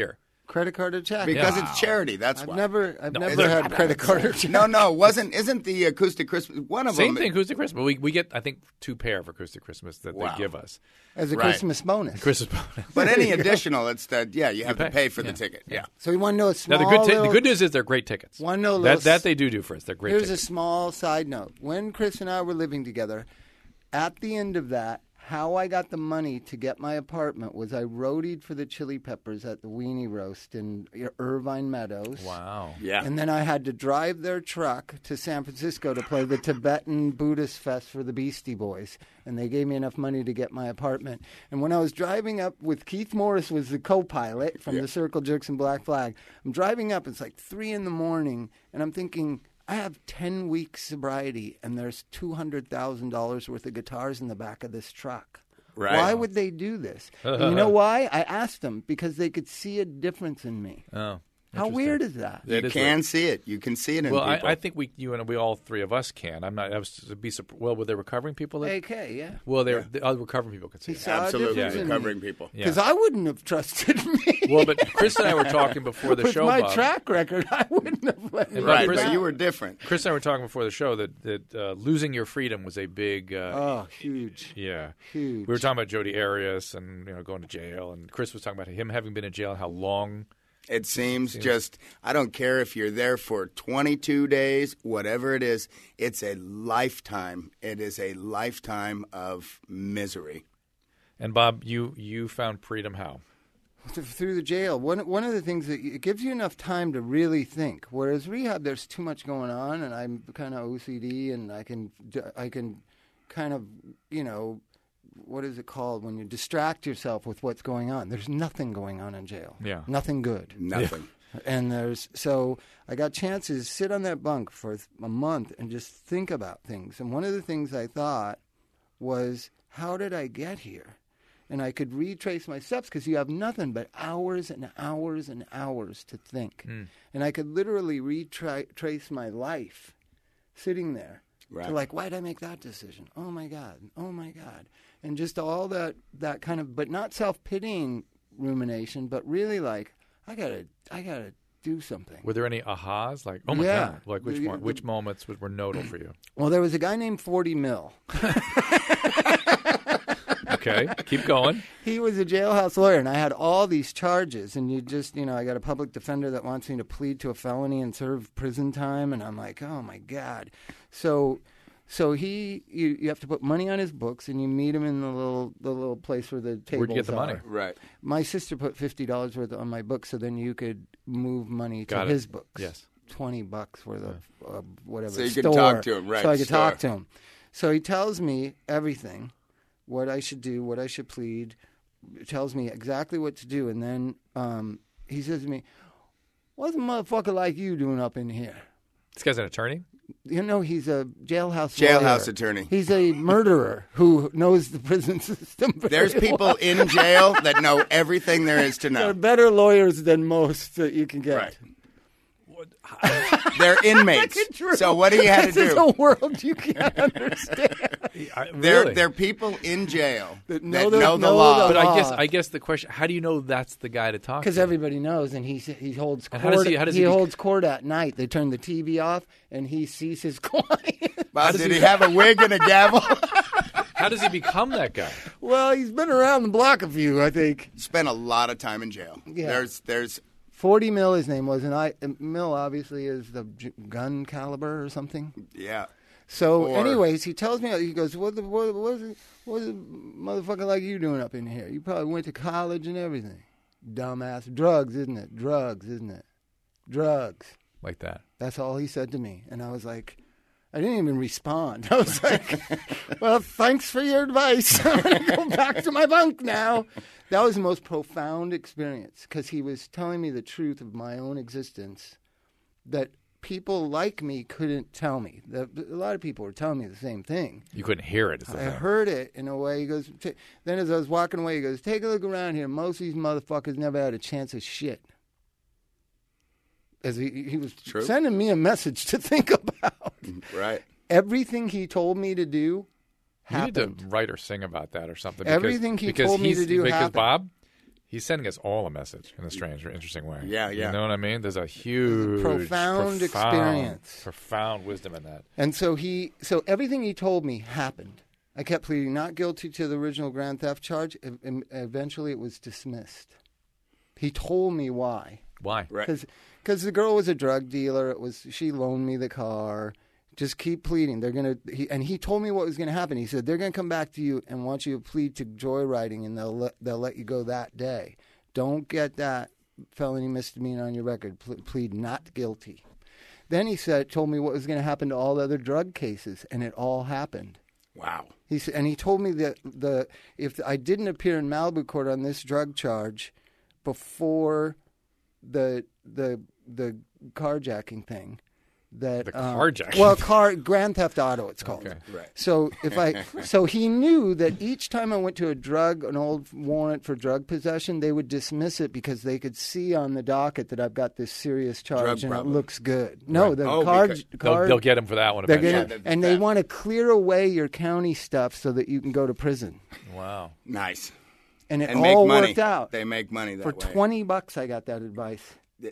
Credit card or check? Because Yeah. it's charity. That's I've why. never, I've No, never is it- had credit card or check. No, no, wasn't. Isn't the acoustic Christmas one of Same them? thing, acoustic Christmas. We we get I think two pair for acoustic Christmas that Wow. they give us. As a Right. Christmas bonus. Christmas bonus. But any additional, it's that. Yeah, you have pay. to pay for Yeah. the ticket. Yeah. So you want to know a Now small the good ta- little, the good news is they're great tickets. One no that little that s- they do do for us. They're great Here's tickets. a small side note. When Chris and I were living together, at the end of that, how I got the money to get my apartment was I roadied for the Chili Peppers at the Weenie Roast in Irvine Meadows. Wow. Yeah. And then I had to drive their truck to San Francisco to play the Tibetan Buddhist Fest for the Beastie Boys. And they gave me enough money to get my apartment. And when I was driving up with Keith Morris was the co-pilot from the Circle Jerks and Black Flag, I'm driving up. It's like three in the morning. And I'm thinking, I have ten weeks sobriety, and there's two hundred thousand dollars worth of guitars in the back of this truck. Right. Why would they do this? And you know why? I asked them because they could see a difference in me. Oh. How interesting. weird is that? That You is can weird. see it. You can see it in Well, I, people. I think we, you and we, all three of us can. I'm not. I was to be surp- well. Were they recovering people? That, A K, yeah. well, they're the other recovering people could see. He it. saw a Absolutely difference in me. recovering people. Yeah. Because I wouldn't have trusted me. Well, but Chris and I were talking before the With show. my Bob. track record, I wouldn't have let And him Right, Chris- but down. you were different. Chris and I were talking before the show that that uh, losing your freedom was a big. Uh, Oh, huge. yeah. Huge. We were talking about Jody Arias and you know going to jail, and Chris was talking about him having been in jail and how long. It seems just, I don't care if you're there for twenty-two days, whatever it is, it's a lifetime. It is a lifetime of misery. And Bob, you you found freedom how? Th- Through the jail. One one of the things that it gives you enough time to really think. Whereas rehab, there's too much going on, and I'm kind of O C D, and I can I can kind of you know. What is it called when you distract yourself with what's going on? There's nothing going on in jail. Yeah. Nothing good. Nothing. And there's so I got chances to sit on that bunk for a month and just think about things. And one of the things I thought was, how did I get here? And I could retrace my steps because you have nothing but hours and hours and hours to think. Mm. And I could literally retrace my life sitting there. Right. To like, why did I make that decision? Oh my God. Oh my God. And just all that, that kind of, but not self-pitying rumination, but really like, I gotta, I gotta do something. Were there any ahas? Like, oh my Yeah. God! Like which The- one, the- which moments were were notable for you? Well, there was a guy named forty Mill. Okay, keep going. He was a jailhouse lawyer, and I had all these charges. And you just, you know, I got a public defender that wants me to plead to a felony and serve prison time. And I'm like, oh my God. So, so he, you, you have to put money on his books, and you meet him in the little, the little place where the tables Where'd you get the money? are. Right. My sister put fifty dollars worth on my book, so then you could move money to Got it. his books. Yes. twenty bucks worth of uh, whatever. So you could store. talk to him, right, So I could store. talk to him. So he tells me everything, what I should do, what I should plead. Tells me exactly what to do, and then um, he says to me, "What's a motherfucker like you doing up in here?" This guy's an attorney. You know, he's a jailhouse Jailhouse lawyer. attorney. He's a murderer who knows the prison system. very There's people well. in jail that know everything there is to They're know. better lawyers than most that you can get. Right. They're inmates. So what do you have to This is do? a world you can't understand. I, They're, really? they're people in jail that know know, the- the know law. the But I guess law. I guess the question: how do you know that's the guy to talk to? Because everybody knows, and he he holds And court. how does he- how does he bec- holds court at night. They turn the T V off, and he sees his client. Bob, did he have a wig and a gavel? How does he become that guy? Well, he's been around the block a few, I think. Spent a lot of time in jail. Yeah. There's there's Forty Mill, his name was, and I Mill obviously is the j- gun caliber or something. yeah. So, Or- anyways, he tells me, he goes, "What the what what's it, what's a motherfucker like you doing up in here? You probably went to college and everything, dumbass. Drugs, isn't it? Drugs, isn't it? Drugs." Like that. That's all he said to me. And I was like, I didn't even respond. I was like, well, thanks for your advice. I'm going to go back to my bunk now. That was the most profound experience because he was telling me the truth of my own existence that people like me couldn't tell me. The, a lot of people were telling me the same thing. You couldn't hear it. Is the I thing. heard it in a way. He goes, "Ta-" then as I was walking away, he goes, take a look around here. Most of these motherfuckers never had a chance of shit. As he, he was True. sending me a message to think about. Right. Everything he told me to do You need happened. to write or sing about that or something. Everything he because told me he's- to do because happened. Bob, He's sending us all a message in a strange or interesting way. Yeah, yeah. You know what I mean? There's a huge, profound experience. profound wisdom in that. And so he, so everything he told me happened. I kept pleading not guilty to the original grand theft charge. E- e- eventually, it was dismissed. He told me why. Why? Right. Because the girl was a drug dealer. It was she loaned me the car. Just keep pleading. They're gonna. He, and he told me what was gonna happen. He said they're gonna come back to you and want you to plead to joyriding, and they'll let, they'll let you go that day. Don't get that felony misdemeanor on your record. Ple- plead not guilty. Then he said, told me what was going to happen to all the other drug cases, and it all happened. Wow. He said, and he told me that the if I didn't appear in Malibu court on this drug charge before the the the carjacking thing, that The um, carjacking? well, car grand theft auto, it's called. Okay. Right. So if I, so he knew that each time I went to a drug, an old warrant for drug possession, they would dismiss it because they could see on the docket that I've got this serious charge Drug and it problem. looks good. No, the Oh, car, because- They'll, car they'll get him for that one they're eventually. gonna, Yeah, the and they theft. want to clear away your county stuff so that you can go to prison. Wow. Nice. And it And make all money. worked out. They make money that For way. twenty bucks, I got that advice. The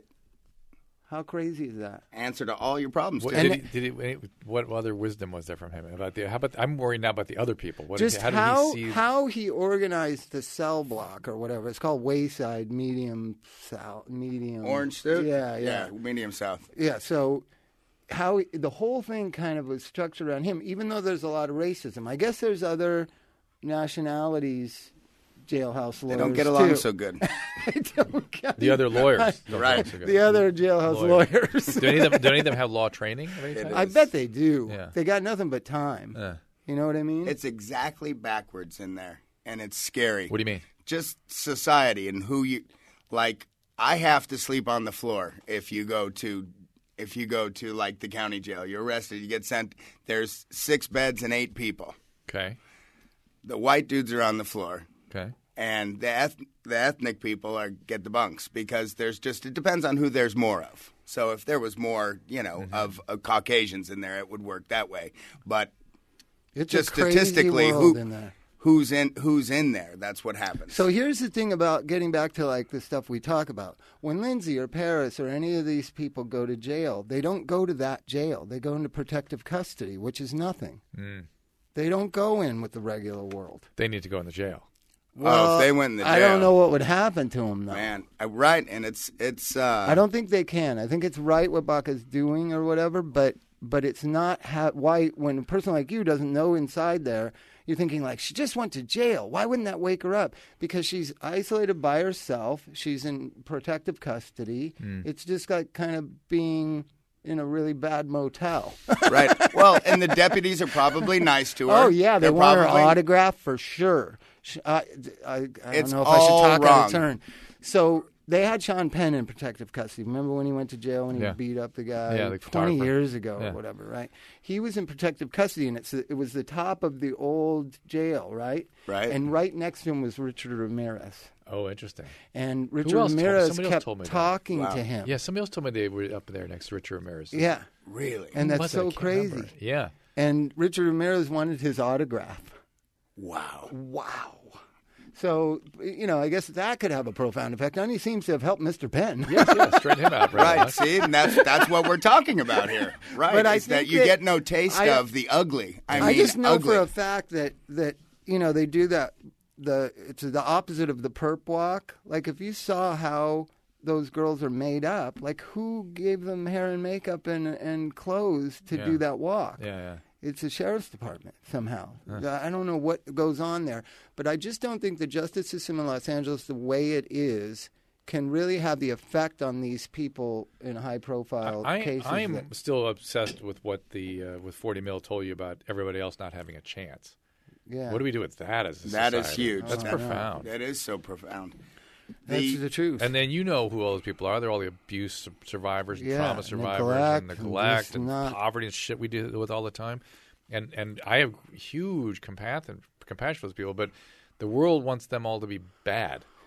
How crazy is that? answer to all your problems. What, Tim. did he, did he, what other wisdom was there from him about the? How about? I'm worried now about the other people. What Just did, how, how did he see? how he organized the cell block or whatever. It's called Wayside Medium South Medium Orange Suit? Yeah, yeah, medium south. yeah. So how he, the whole thing kind of was structured around him, even though there's a lot of racism. I guess there's other nationalities jailhouse lawyers They don't get along too. so good. I don't get The other lawyers, don't Right. know so good. the other jailhouse Lawyers. lawyers. do any of them? Do any of them have law training? of any It type? I is. bet they do. Yeah. They got nothing but time. Uh, You know what I mean? It's exactly backwards in there, and it's scary. what do you mean? Just society and who you like. I have to sleep on the floor if you go to if you go to like the county jail. You're arrested. You get sent. There's six beds and eight people. Okay. The white dudes are on the floor, Okay. and the eth- the ethnic people are get the bunks because there's just it depends on who there's more of. So if there was more, you know, Mm-hmm. of, of Caucasians in there, it would work that way. But It's just a crazy statistically, world who in there. who's in who's in there? That's what happens. So here's the thing about getting back to like the stuff we talk about. When Lindsay or Paris or any of these people go to jail, they don't go to that jail. They go into protective custody, which is nothing. Mm. They don't go in with the regular world. They need to go in the jail. oh, if they went in the jail, I don't know what would happen to them though. man. Uh, right, and it's it's. Uh, I don't think they can. I think it's right what Baca's doing or whatever, but but it's not ha- why when a person like you doesn't know inside there, you're thinking like she just went to jail. Why wouldn't that wake her up? Because she's isolated by herself. She's in protective custody. It's just like kind of being in a really bad motel. right. Well, and the deputies are probably nice to her. Oh yeah, they They're want her probably, autograph for sure. Sh- I, I, I don't It's know if I should all talk out wrong. of turn. So they had Sean Penn in protective custody. Remember when he went to jail and he Yeah. beat up the guy Yeah, the twenty photographer. years ago Yeah. or whatever, right? He was in protective custody, and it's it was the top of the old jail, right? Right. And right next to him was Richard Ramirez, Oh, interesting. and Richard else told me? Ramirez Somebody else kept told me that. talking Wow. to him. Yeah, somebody else told me they were up there next to Richard Ramirez. Yeah, Really? and Who that's was it? I so can't crazy. remember. Yeah. And Richard Ramirez wanted his autograph. wow. Wow. So, you know, I guess that could have a profound effect. And he seems to have helped Mister Penn. Yes, yes. Straighten him out. Right. Right. See, and that's that's what we're talking about here. Right. But I is that think you that- get no taste I- of the ugly. I, I mean, just know ugly. for a fact that, that, you know, they do that. The It's the opposite of the perp walk. Like, if you saw how those girls are made up, like, who gave them hair and makeup and, and clothes to Yeah. do that walk? Yeah, yeah. It's the sheriff's department somehow. I don't know what goes on there, but I just don't think the justice system in Los Angeles, the way it is, can really have the effect on these people in high-profile I, cases. I am that- still obsessed with what the uh, with forty mil told you about everybody else not having a chance. yeah, What do we do with that as a That society? is huge. That's That- profound. That is so profound. That's The- the truth. And then you know who all those people are. They're all the abuse su- survivors and Yeah, trauma survivors neglect and and neglect just and, not- poverty and shit we deal with all the time. And and I have huge compassion compassion for those people, but the world wants them all to be bad.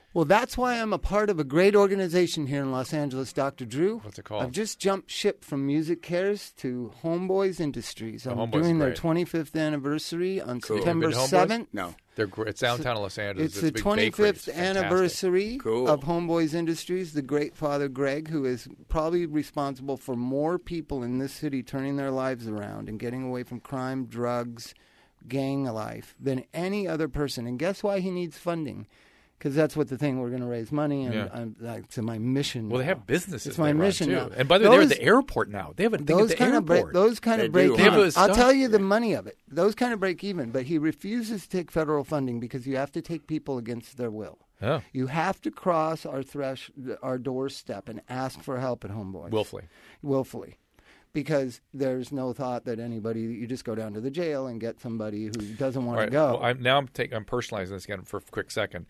Well, that's why I'm a part of a great organization here in Los Angeles, Doctor Drew. What's it called? I've just jumped ship from Music Cares to Homeboys Industries. I'm Homeboys doing is their great. twenty-fifth anniversary on Cool. September Have you been to Homeboys? seventh. No. They're gr- it's downtown Los Angeles. It's, a the big twenty-fifth bakery. It's fantastic. anniversary Cool. of Homeboys Industries. The great father Greg, who is probably responsible for more people in this city turning their lives around and getting away from crime, drugs, gang life than any other person. And guess why he needs funding? Because that's what the thing, we're going to raise money, and Yeah. I'm, that's my mission. Well, they now. have businesses. It's my they run, mission too. now. And by the way, they're at Those- the airport now. They have a thing Those at the kind of break, airport. those kind They of break do, even. huh? Give us I'll stuff. tell you the money of it. Those kind of break even, but he refuses to take federal funding because you have to take people against their will. Oh, You have to cross our thresh, our doorstep and ask for help at Homeboys. willfully. Willfully. Because there's no thought that anybody, you just go down to the jail and get somebody who doesn't want All to right. go. Well, I'm, now I'm, take, I'm personalizing this again for a quick second.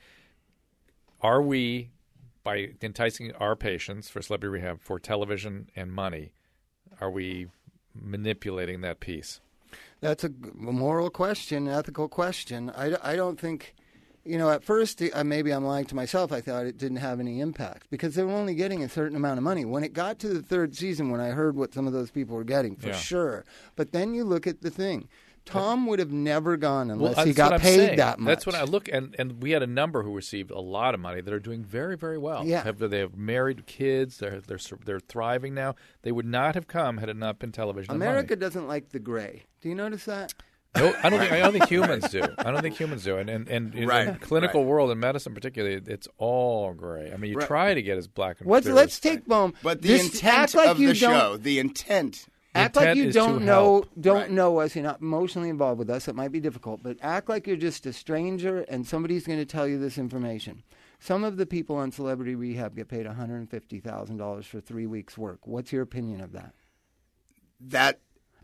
Are we, by enticing our patients for celebrity rehab for television and money, are we manipulating that piece? That's a g- moral question, ethical question. I, d- I don't think, you know, at first, uh, maybe I'm lying to myself. I thought it didn't have any impact because they were only getting a certain amount of money. When it got to the third season, when I heard what some of those people were getting, for Yeah. sure. But then you look at the thing. Tom would have never gone unless Well, he that's got what I'm paid saying. that much. That's when I look, and, and we had a number who received a lot of money that are doing very, very well. Yeah. Have, they have married kids. They're, they're they're thriving now. They would not have come had it not been television and money. America doesn't like the gray. Do you notice that? No, I don't think I don't think humans do. I don't think humans do. And and, and in Right, the clinical right. world and medicine particularly, it's all gray. I mean, you Right. try to get as black and What's, clear let's as- take Bohm. But the This- intent act like of you the don't, show, the intent. Act like intent you is don't to know help. don't Right. know us. You're not emotionally involved with us. It might be difficult, but act like you're just a stranger and somebody's going to tell you this information. Some of the people on Celebrity Rehab get paid one hundred fifty thousand dollars for three weeks' work. What's your opinion of that? That.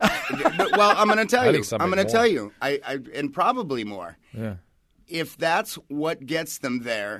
Well, I'm going to tell I you. think something I'm going to more. tell you. I, I and probably more. Yeah. If that's what gets them there,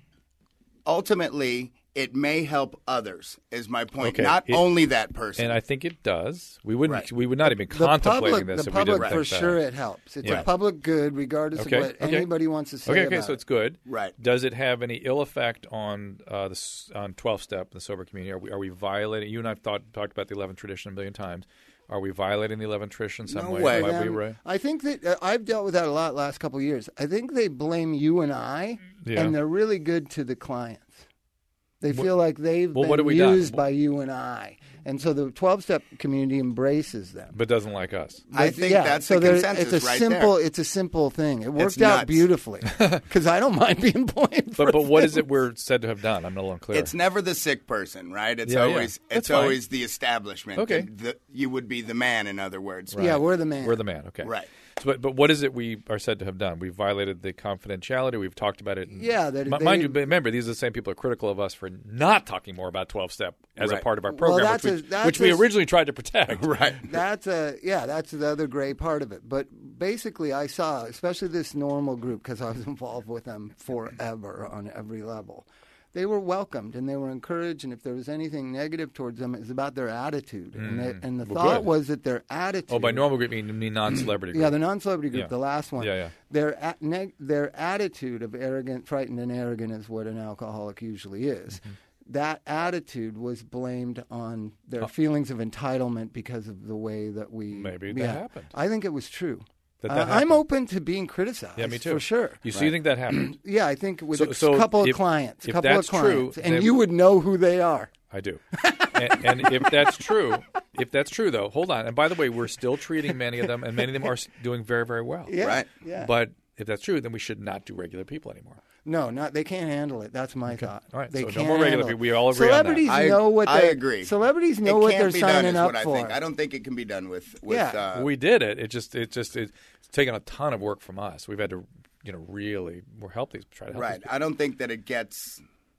ultimately it may help others. Is my point. Okay, Not it- only that person. And I think it does. We wouldn't. Right. We would not even The contemplating public, this the if we public didn't for think that. sure it helps. It's Yeah. a public good, regardless Okay, of what okay. anybody wants to say Okay, about okay, so it. it's good. Right. Does it have any ill effect on uh, the s- on twelve step, the sober community? Are we are we violating? You and I've thought, talked about the eleventh tradition a million times. Are we violating the eleventh tradition in some No way? way. Why we Um, ra- I think that uh, I've dealt with that a lot last couple of years. I think they blame you and I, Yeah. and they're really good to the clients. They feel like they've well, what been have we done? used by you and I, and so the twelve-step community embraces them. but doesn't like us. I But, think yeah, that's so the there- consensus It's a right simple. there. It's a simple thing. It worked It's out nuts. beautifully because I don't mind being blamed. For But but what is it things. we're said to have done? I'm not unclear. It's never the sick person, right? It's Yeah, yeah. always That's it's fine. always the establishment. Okay. The, you would be the man, in other words. Yeah, we're the man. We're the man. Okay. Right. So, but but what is it we are said to have done? We've violated the confidentiality. We've talked about it. in- Yeah, that Mi- they- mind you, but remember these are the same people who are critical of us for not talking more about twelve step as a Right. part of our Well, program, that's which, a- we, that's which we a- originally tried to protect. Right. That's a yeah. That's the other gray part of it. But basically, I saw, especially this normal group, because I was involved with them forever on every level. They were welcomed and they were encouraged. And if there was anything negative towards them, it was about their attitude. And, they, and the Well, thought good. was that their attitude. Oh, by normal group, you mean non-celebrity group. Yeah, the non-celebrity group, Yeah. the last one. Yeah, yeah. Their a- neg- their attitude of arrogant, frightened, and arrogant is what an alcoholic usually is. Mm-hmm. That attitude was blamed on their feelings of entitlement because of the way that we. Maybe that yeah. happened. I think it was true. That Uh, that I'm happened. open to being criticized. Yeah, me too. For sure. You so you think that happened? Yeah, I think with So- a so couple if- of clients, if couple that's of clients, true, and then- you would know who they are. I do. and, and if that's true, if that's true, though, hold on. And by the way, we're still treating many of them, and many of them are s- doing very, very well. Yeah, Right. yeah. But if that's true, then we should not do regular people anymore. No, not they can't handle it. That's my thought. All right, they so no can't more regular handle it. people. We all agree on that. Celebrities I, know what I they're- agree. Celebrities know it what can't they're be signing done, is up what for. I think. I don't think it can be done with with. Yeah. Uh, we did it. It just, it just, it's taken a ton of work from us. We've had to, you know, really we're help these, try to help right. these people. I don't think that it gets.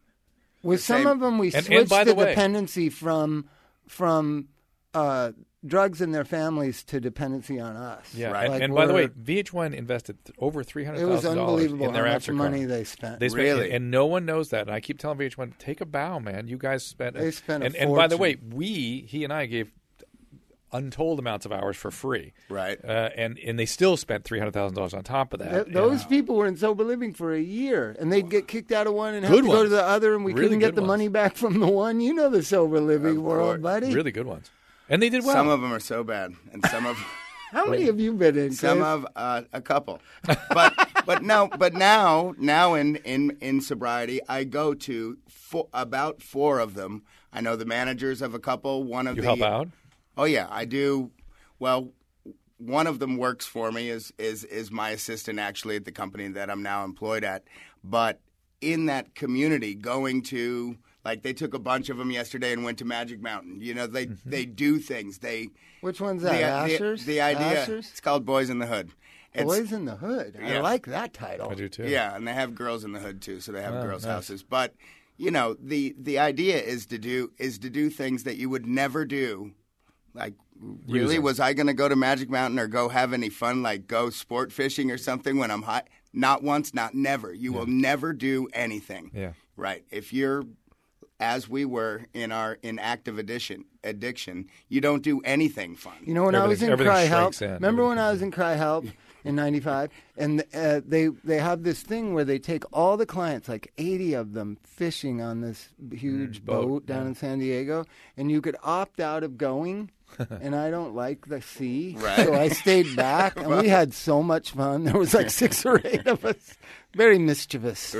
With the some same- of them, we And- and switched by the, the way- dependency from from uh, drugs and their families to dependency on us. Yeah, Right. and, Like and by the way, we're- V H one invested th- over three hundred it was thousand dollars unbelievable in their how much after money they spent. They spent, Really? and, and no one knows that. And I keep telling V H one, take a bow, man. You guys spent. They spent a and, and by the way, fortune. we, he and I, gave untold amounts of hours for free. Right. Uh, and, and they still spent three hundred thousand dollars on top of that. Th- those And- people were in sober living for a year, and they'd get kicked out of one and have Good to go to ones. the other, and we Really couldn't get good the ones. money back from the one. You know the sober living Of world, course. buddy. Really good ones. And they did well. Some of them are so bad, and some of How many have you been in? some Chris? of uh, a couple. But but no, but now now in in in sobriety, I go to four, about four of them. I know the managers of a couple. One of You the help out? Oh yeah, I do. Well, one of them works for me. is is is my assistant actually at the company that I'm now employed at. But in that community, going to like they took a bunch of them yesterday and went to Magic Mountain. You know, they Mm-hmm. they do things. They Which one's the, that? the, Ashers? the idea. Ashers? It's called Boys in the Hood. It's, Boys in the Hood. I Yeah. like that title. I do too. Yeah, and they have girls in the hood too, so they have Oh, girls' nice. houses. But you know, the the idea is to do is to do things that you would never do. Like, really, them. was I going to go to Magic Mountain or go have any fun, like go sport fishing or something when I'm high? Not once, not never. You will never do anything. Yeah. Right. If you're as we were in our in active addiction, addiction, you don't do anything fun. You know, when I was Everything- in everything Cry Help, shrinks in. remember when I was in Cry Help in ninety-five? And uh, they they have this thing where they take all the clients, like eighty of them, fishing on this huge Mm, boat, boat, down yeah. in San Diego. And you could opt out of going. And I don't like the sea. Right. So I stayed back. And we had so much fun. There was like six or eight of us. Very mischievous.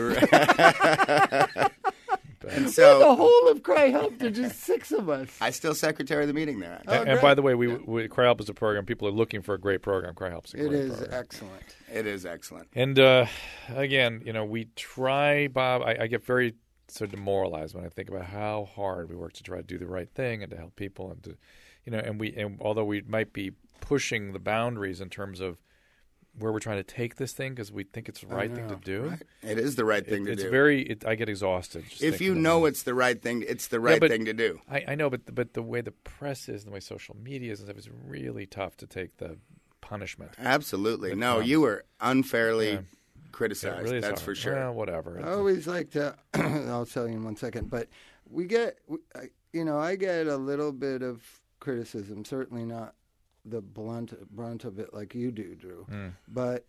And The so whole of Cry Help, there's just six of us. I still secretary of the meeting there. actually. And, and great. by the way, we, we Cry Help is a program. People are looking for a great program. Cry Help's a It great is program. excellent. It is excellent. And uh, again, you know, we try, Bob. I, I get very so demoralized when I think about how hard we work to try to do the right thing and to help people, and to, you know, and we, and although we might be pushing the boundaries in terms of where we're trying to take this thing because we think it's the right thing to do. It is the right thing It, to it's do. very. It, I get exhausted. just if thinking you about know it. it's the right thing, it's the right but- thing to do. I, I know, but but the way the press is, and the way social media is, and stuff, it's really tough to take the punishment. Absolutely. It No, comes. you were unfairly Yeah. criticized. It really is That's hard. for sure. Well, whatever. I always like to. I'll tell you in one second, but we get, we- I- you know, I get a little bit of criticism. Certainly not the blunt brunt of it like you do, Drew. Mm. But,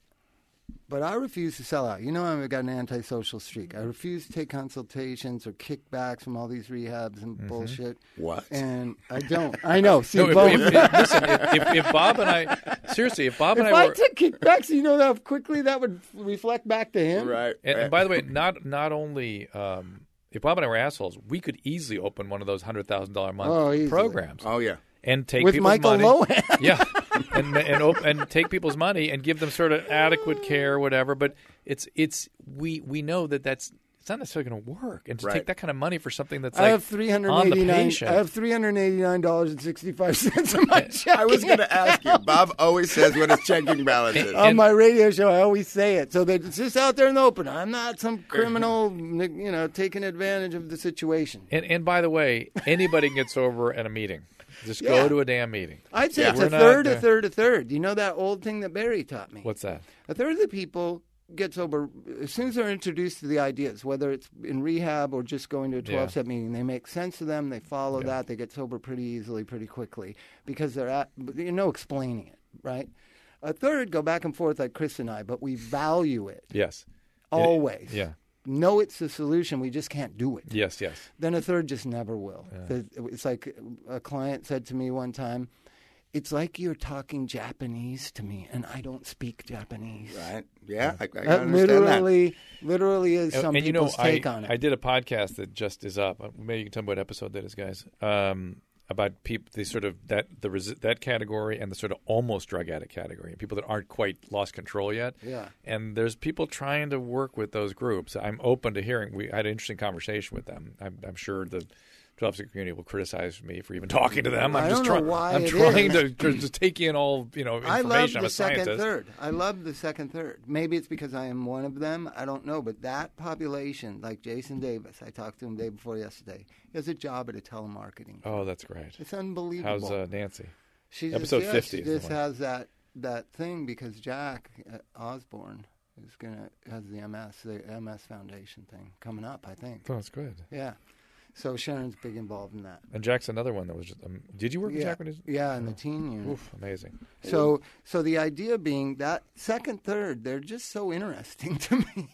but I refuse to sell out. You know, I've got an antisocial streak. I refuse to take consultations or kickbacks from all these rehabs and bullshit. What? And I don't. I know. See, No, if, both. if, if, listen, if, if, if Bob and I, seriously, if Bob and if I I were, took kickbacks, you know how quickly that would reflect back to him. Right. and, right. and by the way, not not only um, if Bob and I were assholes, we could easily open one of those hundred thousand dollar a month Oh, easily. programs oh yeah. and take With people's Michael money. Lohan. Yeah, and and op- and take people's money and give them sort of adequate care, or whatever. But it's it's we we know that that's it's not necessarily going to work, and to Right. take that kind of money for something that's I like have three hundred on the eighty-nine. patient. I have three hundred eighty-nine dollars and sixty-five cents in my check. I was going to ask you. Bob always says what his checking balance is. on and- my radio show. I always say it, so that it's just out there in the open. I'm not some criminal, you know, taking advantage of the situation. And and by the way, anybody can get sober at a meeting. Just Yeah. go to a damn meeting. I'd say Yeah. it's We're a not, third, uh, a third, a third. You know that old thing that Barry taught me. What's that? A third of the people get sober as soon as they're introduced to the ideas, whether it's in rehab or just going to a twelve-step meeting. They make sense to them. They follow Yeah. that. They get sober pretty easily, pretty quickly because they're at, you know, explaining it, right? A third go back and forth like Chris and I, but we value it Yes. always. Yeah. Know it's the solution. We just can't do it. Yes. Yes. Then a third just never will. The- It's like a client said to me one time, it's like you're talking Japanese to me, and I don't speak Japanese. Right. Yeah. I, I That understand literally, literally is some and you know, people's I, take on it. I did a podcast that just is up. Uh, Maybe you can tell me what episode that is, guys. Um, about people, the sort of that the resi- that category and the sort of almost drug addict category, people that aren't quite lost control yet. Yeah. And there's people trying to work with those groups. I'm open to hearing. We had an interesting conversation with them. I'm, I'm sure the twelve-step community will criticize me for even talking to them. I'm I just don't know trying. why I'm it trying is. to, to just take in all you know I information. love I'm the a second scientist. third. I love the second third. Maybe it's because I am one of them. I don't know. But that population, like Jason Davis, I talked to him day before yesterday. He has a job at a telemarketing. Oh, that's great. It's unbelievable. How's uh, Nancy? She episode just, yeah, fifty She is the just one. has that that thing because Jack uh, Osborne is gonna has the M S, the M S Foundation thing coming up. I think. Oh, that's good. Yeah. So Sharon's big involved in that. And Jack's another one that was just. Um, did you work with Yeah, Jack when he was? yeah, in the teen unit. Oof, amazing. So, so the idea being that second, third, they're just so interesting to me.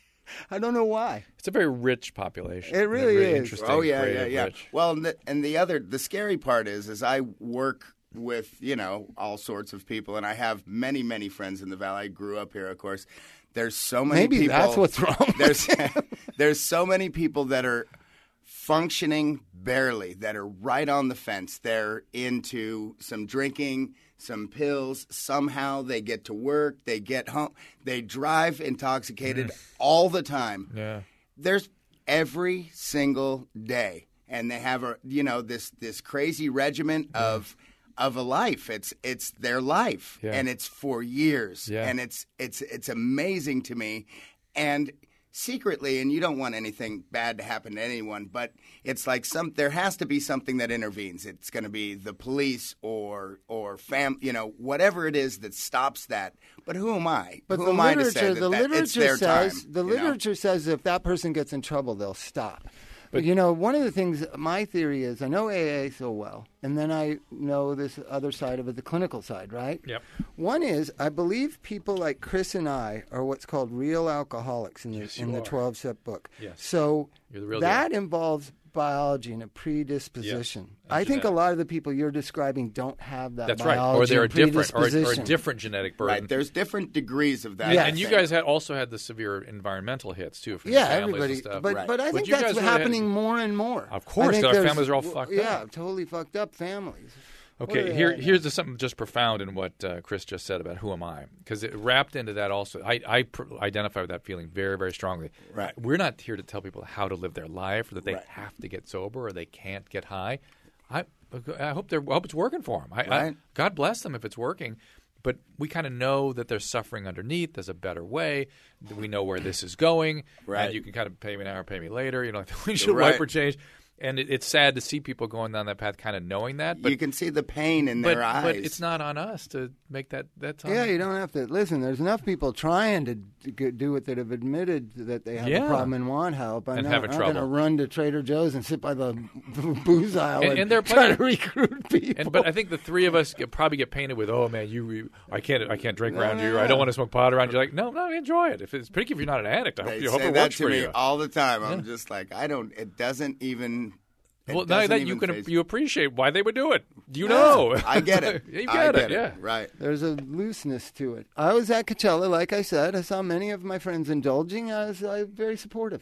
I don't know why. It's a very rich population. It really Very is. Interesting. Oh yeah, yeah, creative, yeah. rich. Well, and the, and the other, the scary part is, is I work with you know all sorts of people, and I have many, many friends in the Valley. I grew up here, of course. There's so many. Maybe people, that's what's wrong. There's there's so many people that are functioning barely, that are right on the fence. They're into some drinking, some pills. Somehow they get to work, they get home, they drive intoxicated all the time. Yeah. There's every single day, and they have a you know this this crazy regiment of of a life. It's it's their life, Yeah. and it's for years, Yeah. and it's it's it's amazing to me, and secretly, and you don't want anything bad to happen to anyone, but it's like some there has to be something that intervenes. It's going to be the police or or fam, you know, whatever it is that stops that. But who am I? But who the am I to say literature, that, the that it's literature their says, time? the you know? literature says if that person gets in trouble, they'll stop. But- But you know, one of the things, my theory is, I know A A so well, and then I know this other side of it, the clinical side, right? Yep. One is, I believe people like Chris and I are what's called real alcoholics in the Yes, you in the are. twelve-step book. Yes. So You're the real that deal. involves biology and a predisposition. Yes, and I think a genetics. lot of the people you're describing don't have that That's right. biology Or they're a and different, or, or a predisposition. different genetic burden. Right. There's different degrees of that. And, Yeah. and you thing. guys had also had the severe environmental hits too from Yeah, your families everybody. and stuff. But Right. but I But think you guys that's really had- happening more and more. Of course, I think our there's- families are all fucked yeah, up. totally fucked up families. What are Okay, they here at? here's the, something just profound in what uh, Chris just said about who am I, because it wrapped into that also. I, I pr- identify with that feeling very, very strongly. Right. We're not here to tell people how to live their life, or that they Right. have to get sober, or they can't get high. I I hope they're I hope it's working for them. I, I, Right. God bless them if it's working. But we kind of know that there's suffering underneath. There's a better way. We know where this is going. Right. And you can kind of pay me now or pay me later. You know, like the windshield Right. wiper change. And it, it's sad to see people going down that path, kind of knowing that. But you can see the pain in but, their eyes. but it's not on us to make that that time. Yeah, you don't have to listen. There's enough people trying to d- g- do it that have admitted that they have Yeah. a problem and want help. I'm And not, having I'm not going to trouble. run to Trader Joe's and sit by the booze aisle And- and, and there are try plenty- to recruit people. And but I think the three of us get, probably get painted with, oh man, you, you I can't I can't drink No, around no, you. no. I don't want to smoke pot around you. Like no, no, enjoy it. If it's particularly if you're not an addict, I hope, They you hope say it that works to for me you. all the time. I'm just like, I don't. It doesn't even. It Well, now doesn't that you even can faze you appreciate why they would do it. You Yeah, know, I get it. you I get, get it. Yeah. Right. There's a looseness to it. I was at Coachella, like I said. I saw many of my friends indulging. I was uh, very supportive.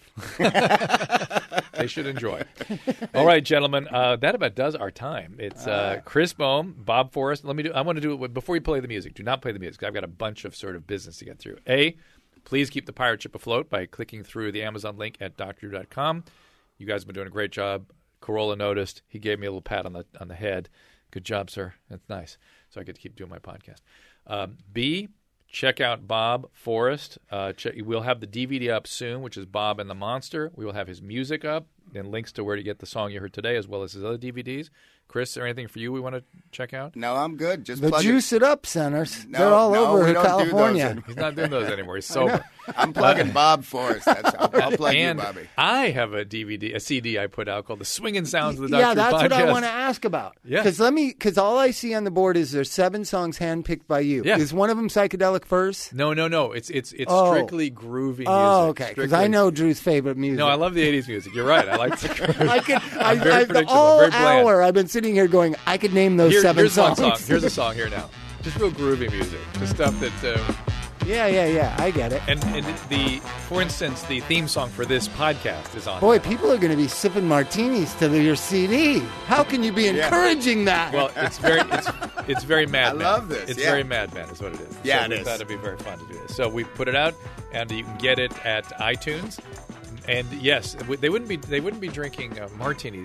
They should enjoy it. All right, gentlemen, uh, that about does our time. It's uh, Chris Bohm, Bob Forrest. Let me do. I want to do it with- before you play the music. Do not play the music. I've got a bunch of sort of business to get through. A, please keep the pirate ship afloat by clicking through the Amazon link at dr drew dot com. You guys have been doing a great job. Corolla noticed. He gave me a little pat on the on the head. Good job, sir. That's nice. So I get to keep doing my podcast. Um, B, check out Bob Forrest. Uh, check, we'll have the D V D up soon, which is Bob and the Monster. We will have his music up and links to where to get the song you heard today, as well as his other D V Ds. Chris, is there anything for you we want to check out? No, I'm good. Just The plug Juice It Up centers. No, They're all no, over we don't do those California. anymore. He's not doing those anymore. He's sober. it. I'm plugging Bob Forrest. That's I'll, I'll plug you, and Bobby. I have a D V D, a C D I put out called "The Swinging Sounds of the Yeah, Doctor that's Podcast." what I want to ask about. Yeah. Because let me, because all I see on the board is there's seven songs handpicked by you. Yeah. Is one of them psychedelic first? No, no, no. It's it's it's Oh. strictly groovy music. Oh, okay. Because I Strictly- know Drew's favorite music. No, I love the eighties music. You're right. I like the groove. I could. I, I'm very I, predictable, all very bland. hour I've been sitting here going, I could name those Here- seven here's songs. one song. Here's a song here now. Just real groovy music. Just stuff that. Uh, Yeah, yeah, yeah. I get it. and and the, for instance, the theme song for this podcast is on. Boy, there. people are going to be sipping martinis to your C D. How can you be encouraging that? Well, it's very it's it's very Mad I Men. love this, It's yeah. very Mad Men, is what it is. Yeah, so it we is. thought it'd be very fun to do this. So we put it out, and you can get it at iTunes. And yes, w- they wouldn't be they wouldn't be drinking uh, martinis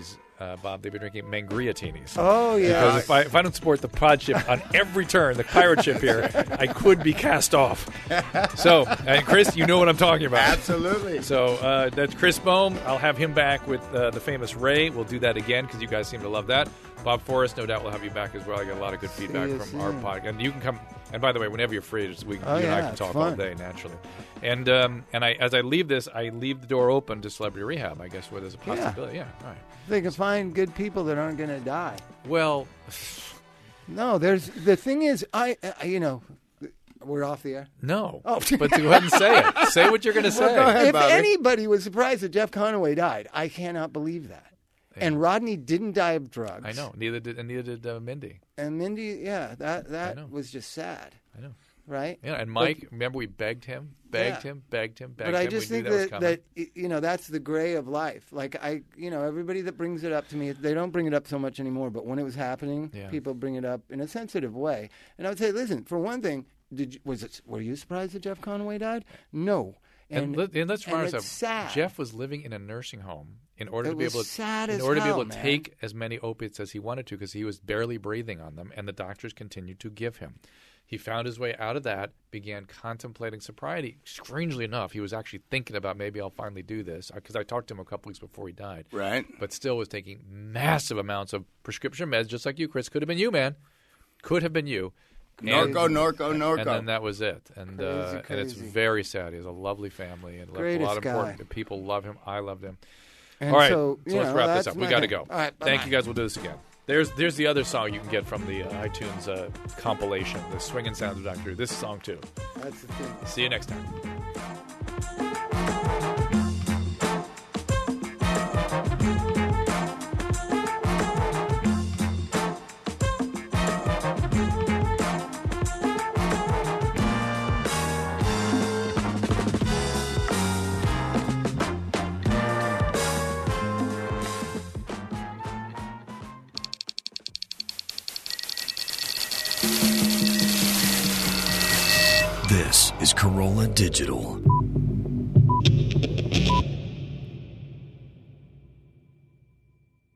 uh, Bob, they've been drinking Mangriatinis. Oh, yeah. Because if I, if I don't support the pod ship on every turn, the pirate ship here, I could be cast off. So, and Chris, you know what I'm talking about. Absolutely. So uh, that's Chris Bohm. I'll have him back with uh, the famous Ray. We'll do that again because you guys seem to love that. Bob Forrest, no doubt we'll have you back as well. I got a lot of good feedback you from soon. our podcast. And you can come. And by the way, whenever you're free, just we, Oh, you and I yeah, can it's talk all fun. day naturally. And um, and I as I leave this, I leave the door open to Celebrity Rehab. I guess where there's a Yeah. possibility. Yeah. All right. They can find good people that aren't going to die. Well, No, there's the thing is, I, I you know, we're off the air. no. Oh. But go ahead and say it. Say what you're going to say. go ahead. If Bobby. anybody was surprised that Jeff Conaway died, I cannot believe that. And Rodney didn't die of drugs. I know. Neither did and neither did uh, Mindy. And Mindy, yeah, that know. that was just sad, I know. right? Yeah. And Mike, remember we begged him, begged Yeah. him, begged him, begged But I him. just we think knew that, was that, coming. that y- you know that's the gray of life. Like I, you know, everybody that brings it up to me, they don't bring it up so much anymore. But when it was happening, Yeah. people bring it up in a sensitive way. And I would say, listen, for one thing, did you, was it? Were you surprised that Jeff Conaway died? No. And, let, and let's remind and ourselves, it's sad. Jeff was living in a nursing home in order It to be was able to sad in as order to be hell, able to man. take as many opiates as he wanted to because he was barely breathing on them, and the doctors continued to give him. He found his way out of that, began contemplating sobriety. Strangely enough, he was actually thinking about maybe I'll finally do this because I talked to him a couple weeks before he died. Right. But still was taking massive amounts of prescription meds, just like you, Chris. Could have been you, man. Could have been you. Norco, Norco, Norco. And then that was it. And uh, Crazy, and it's crazy. very sad. He has a lovely family and left a Greatest lot of important guy. people love him. I loved him. And All right, so, so you let's know, wrap this that's up. We my got to thing. go. All right, Thank bye-bye. you guys. We'll do this again. There's there's the other song you can get from the uh, iTunes uh, compilation, the Swingin' Sounds of Doctor Who. This song too. That's the thing. See you next time. This is Corolla Digital.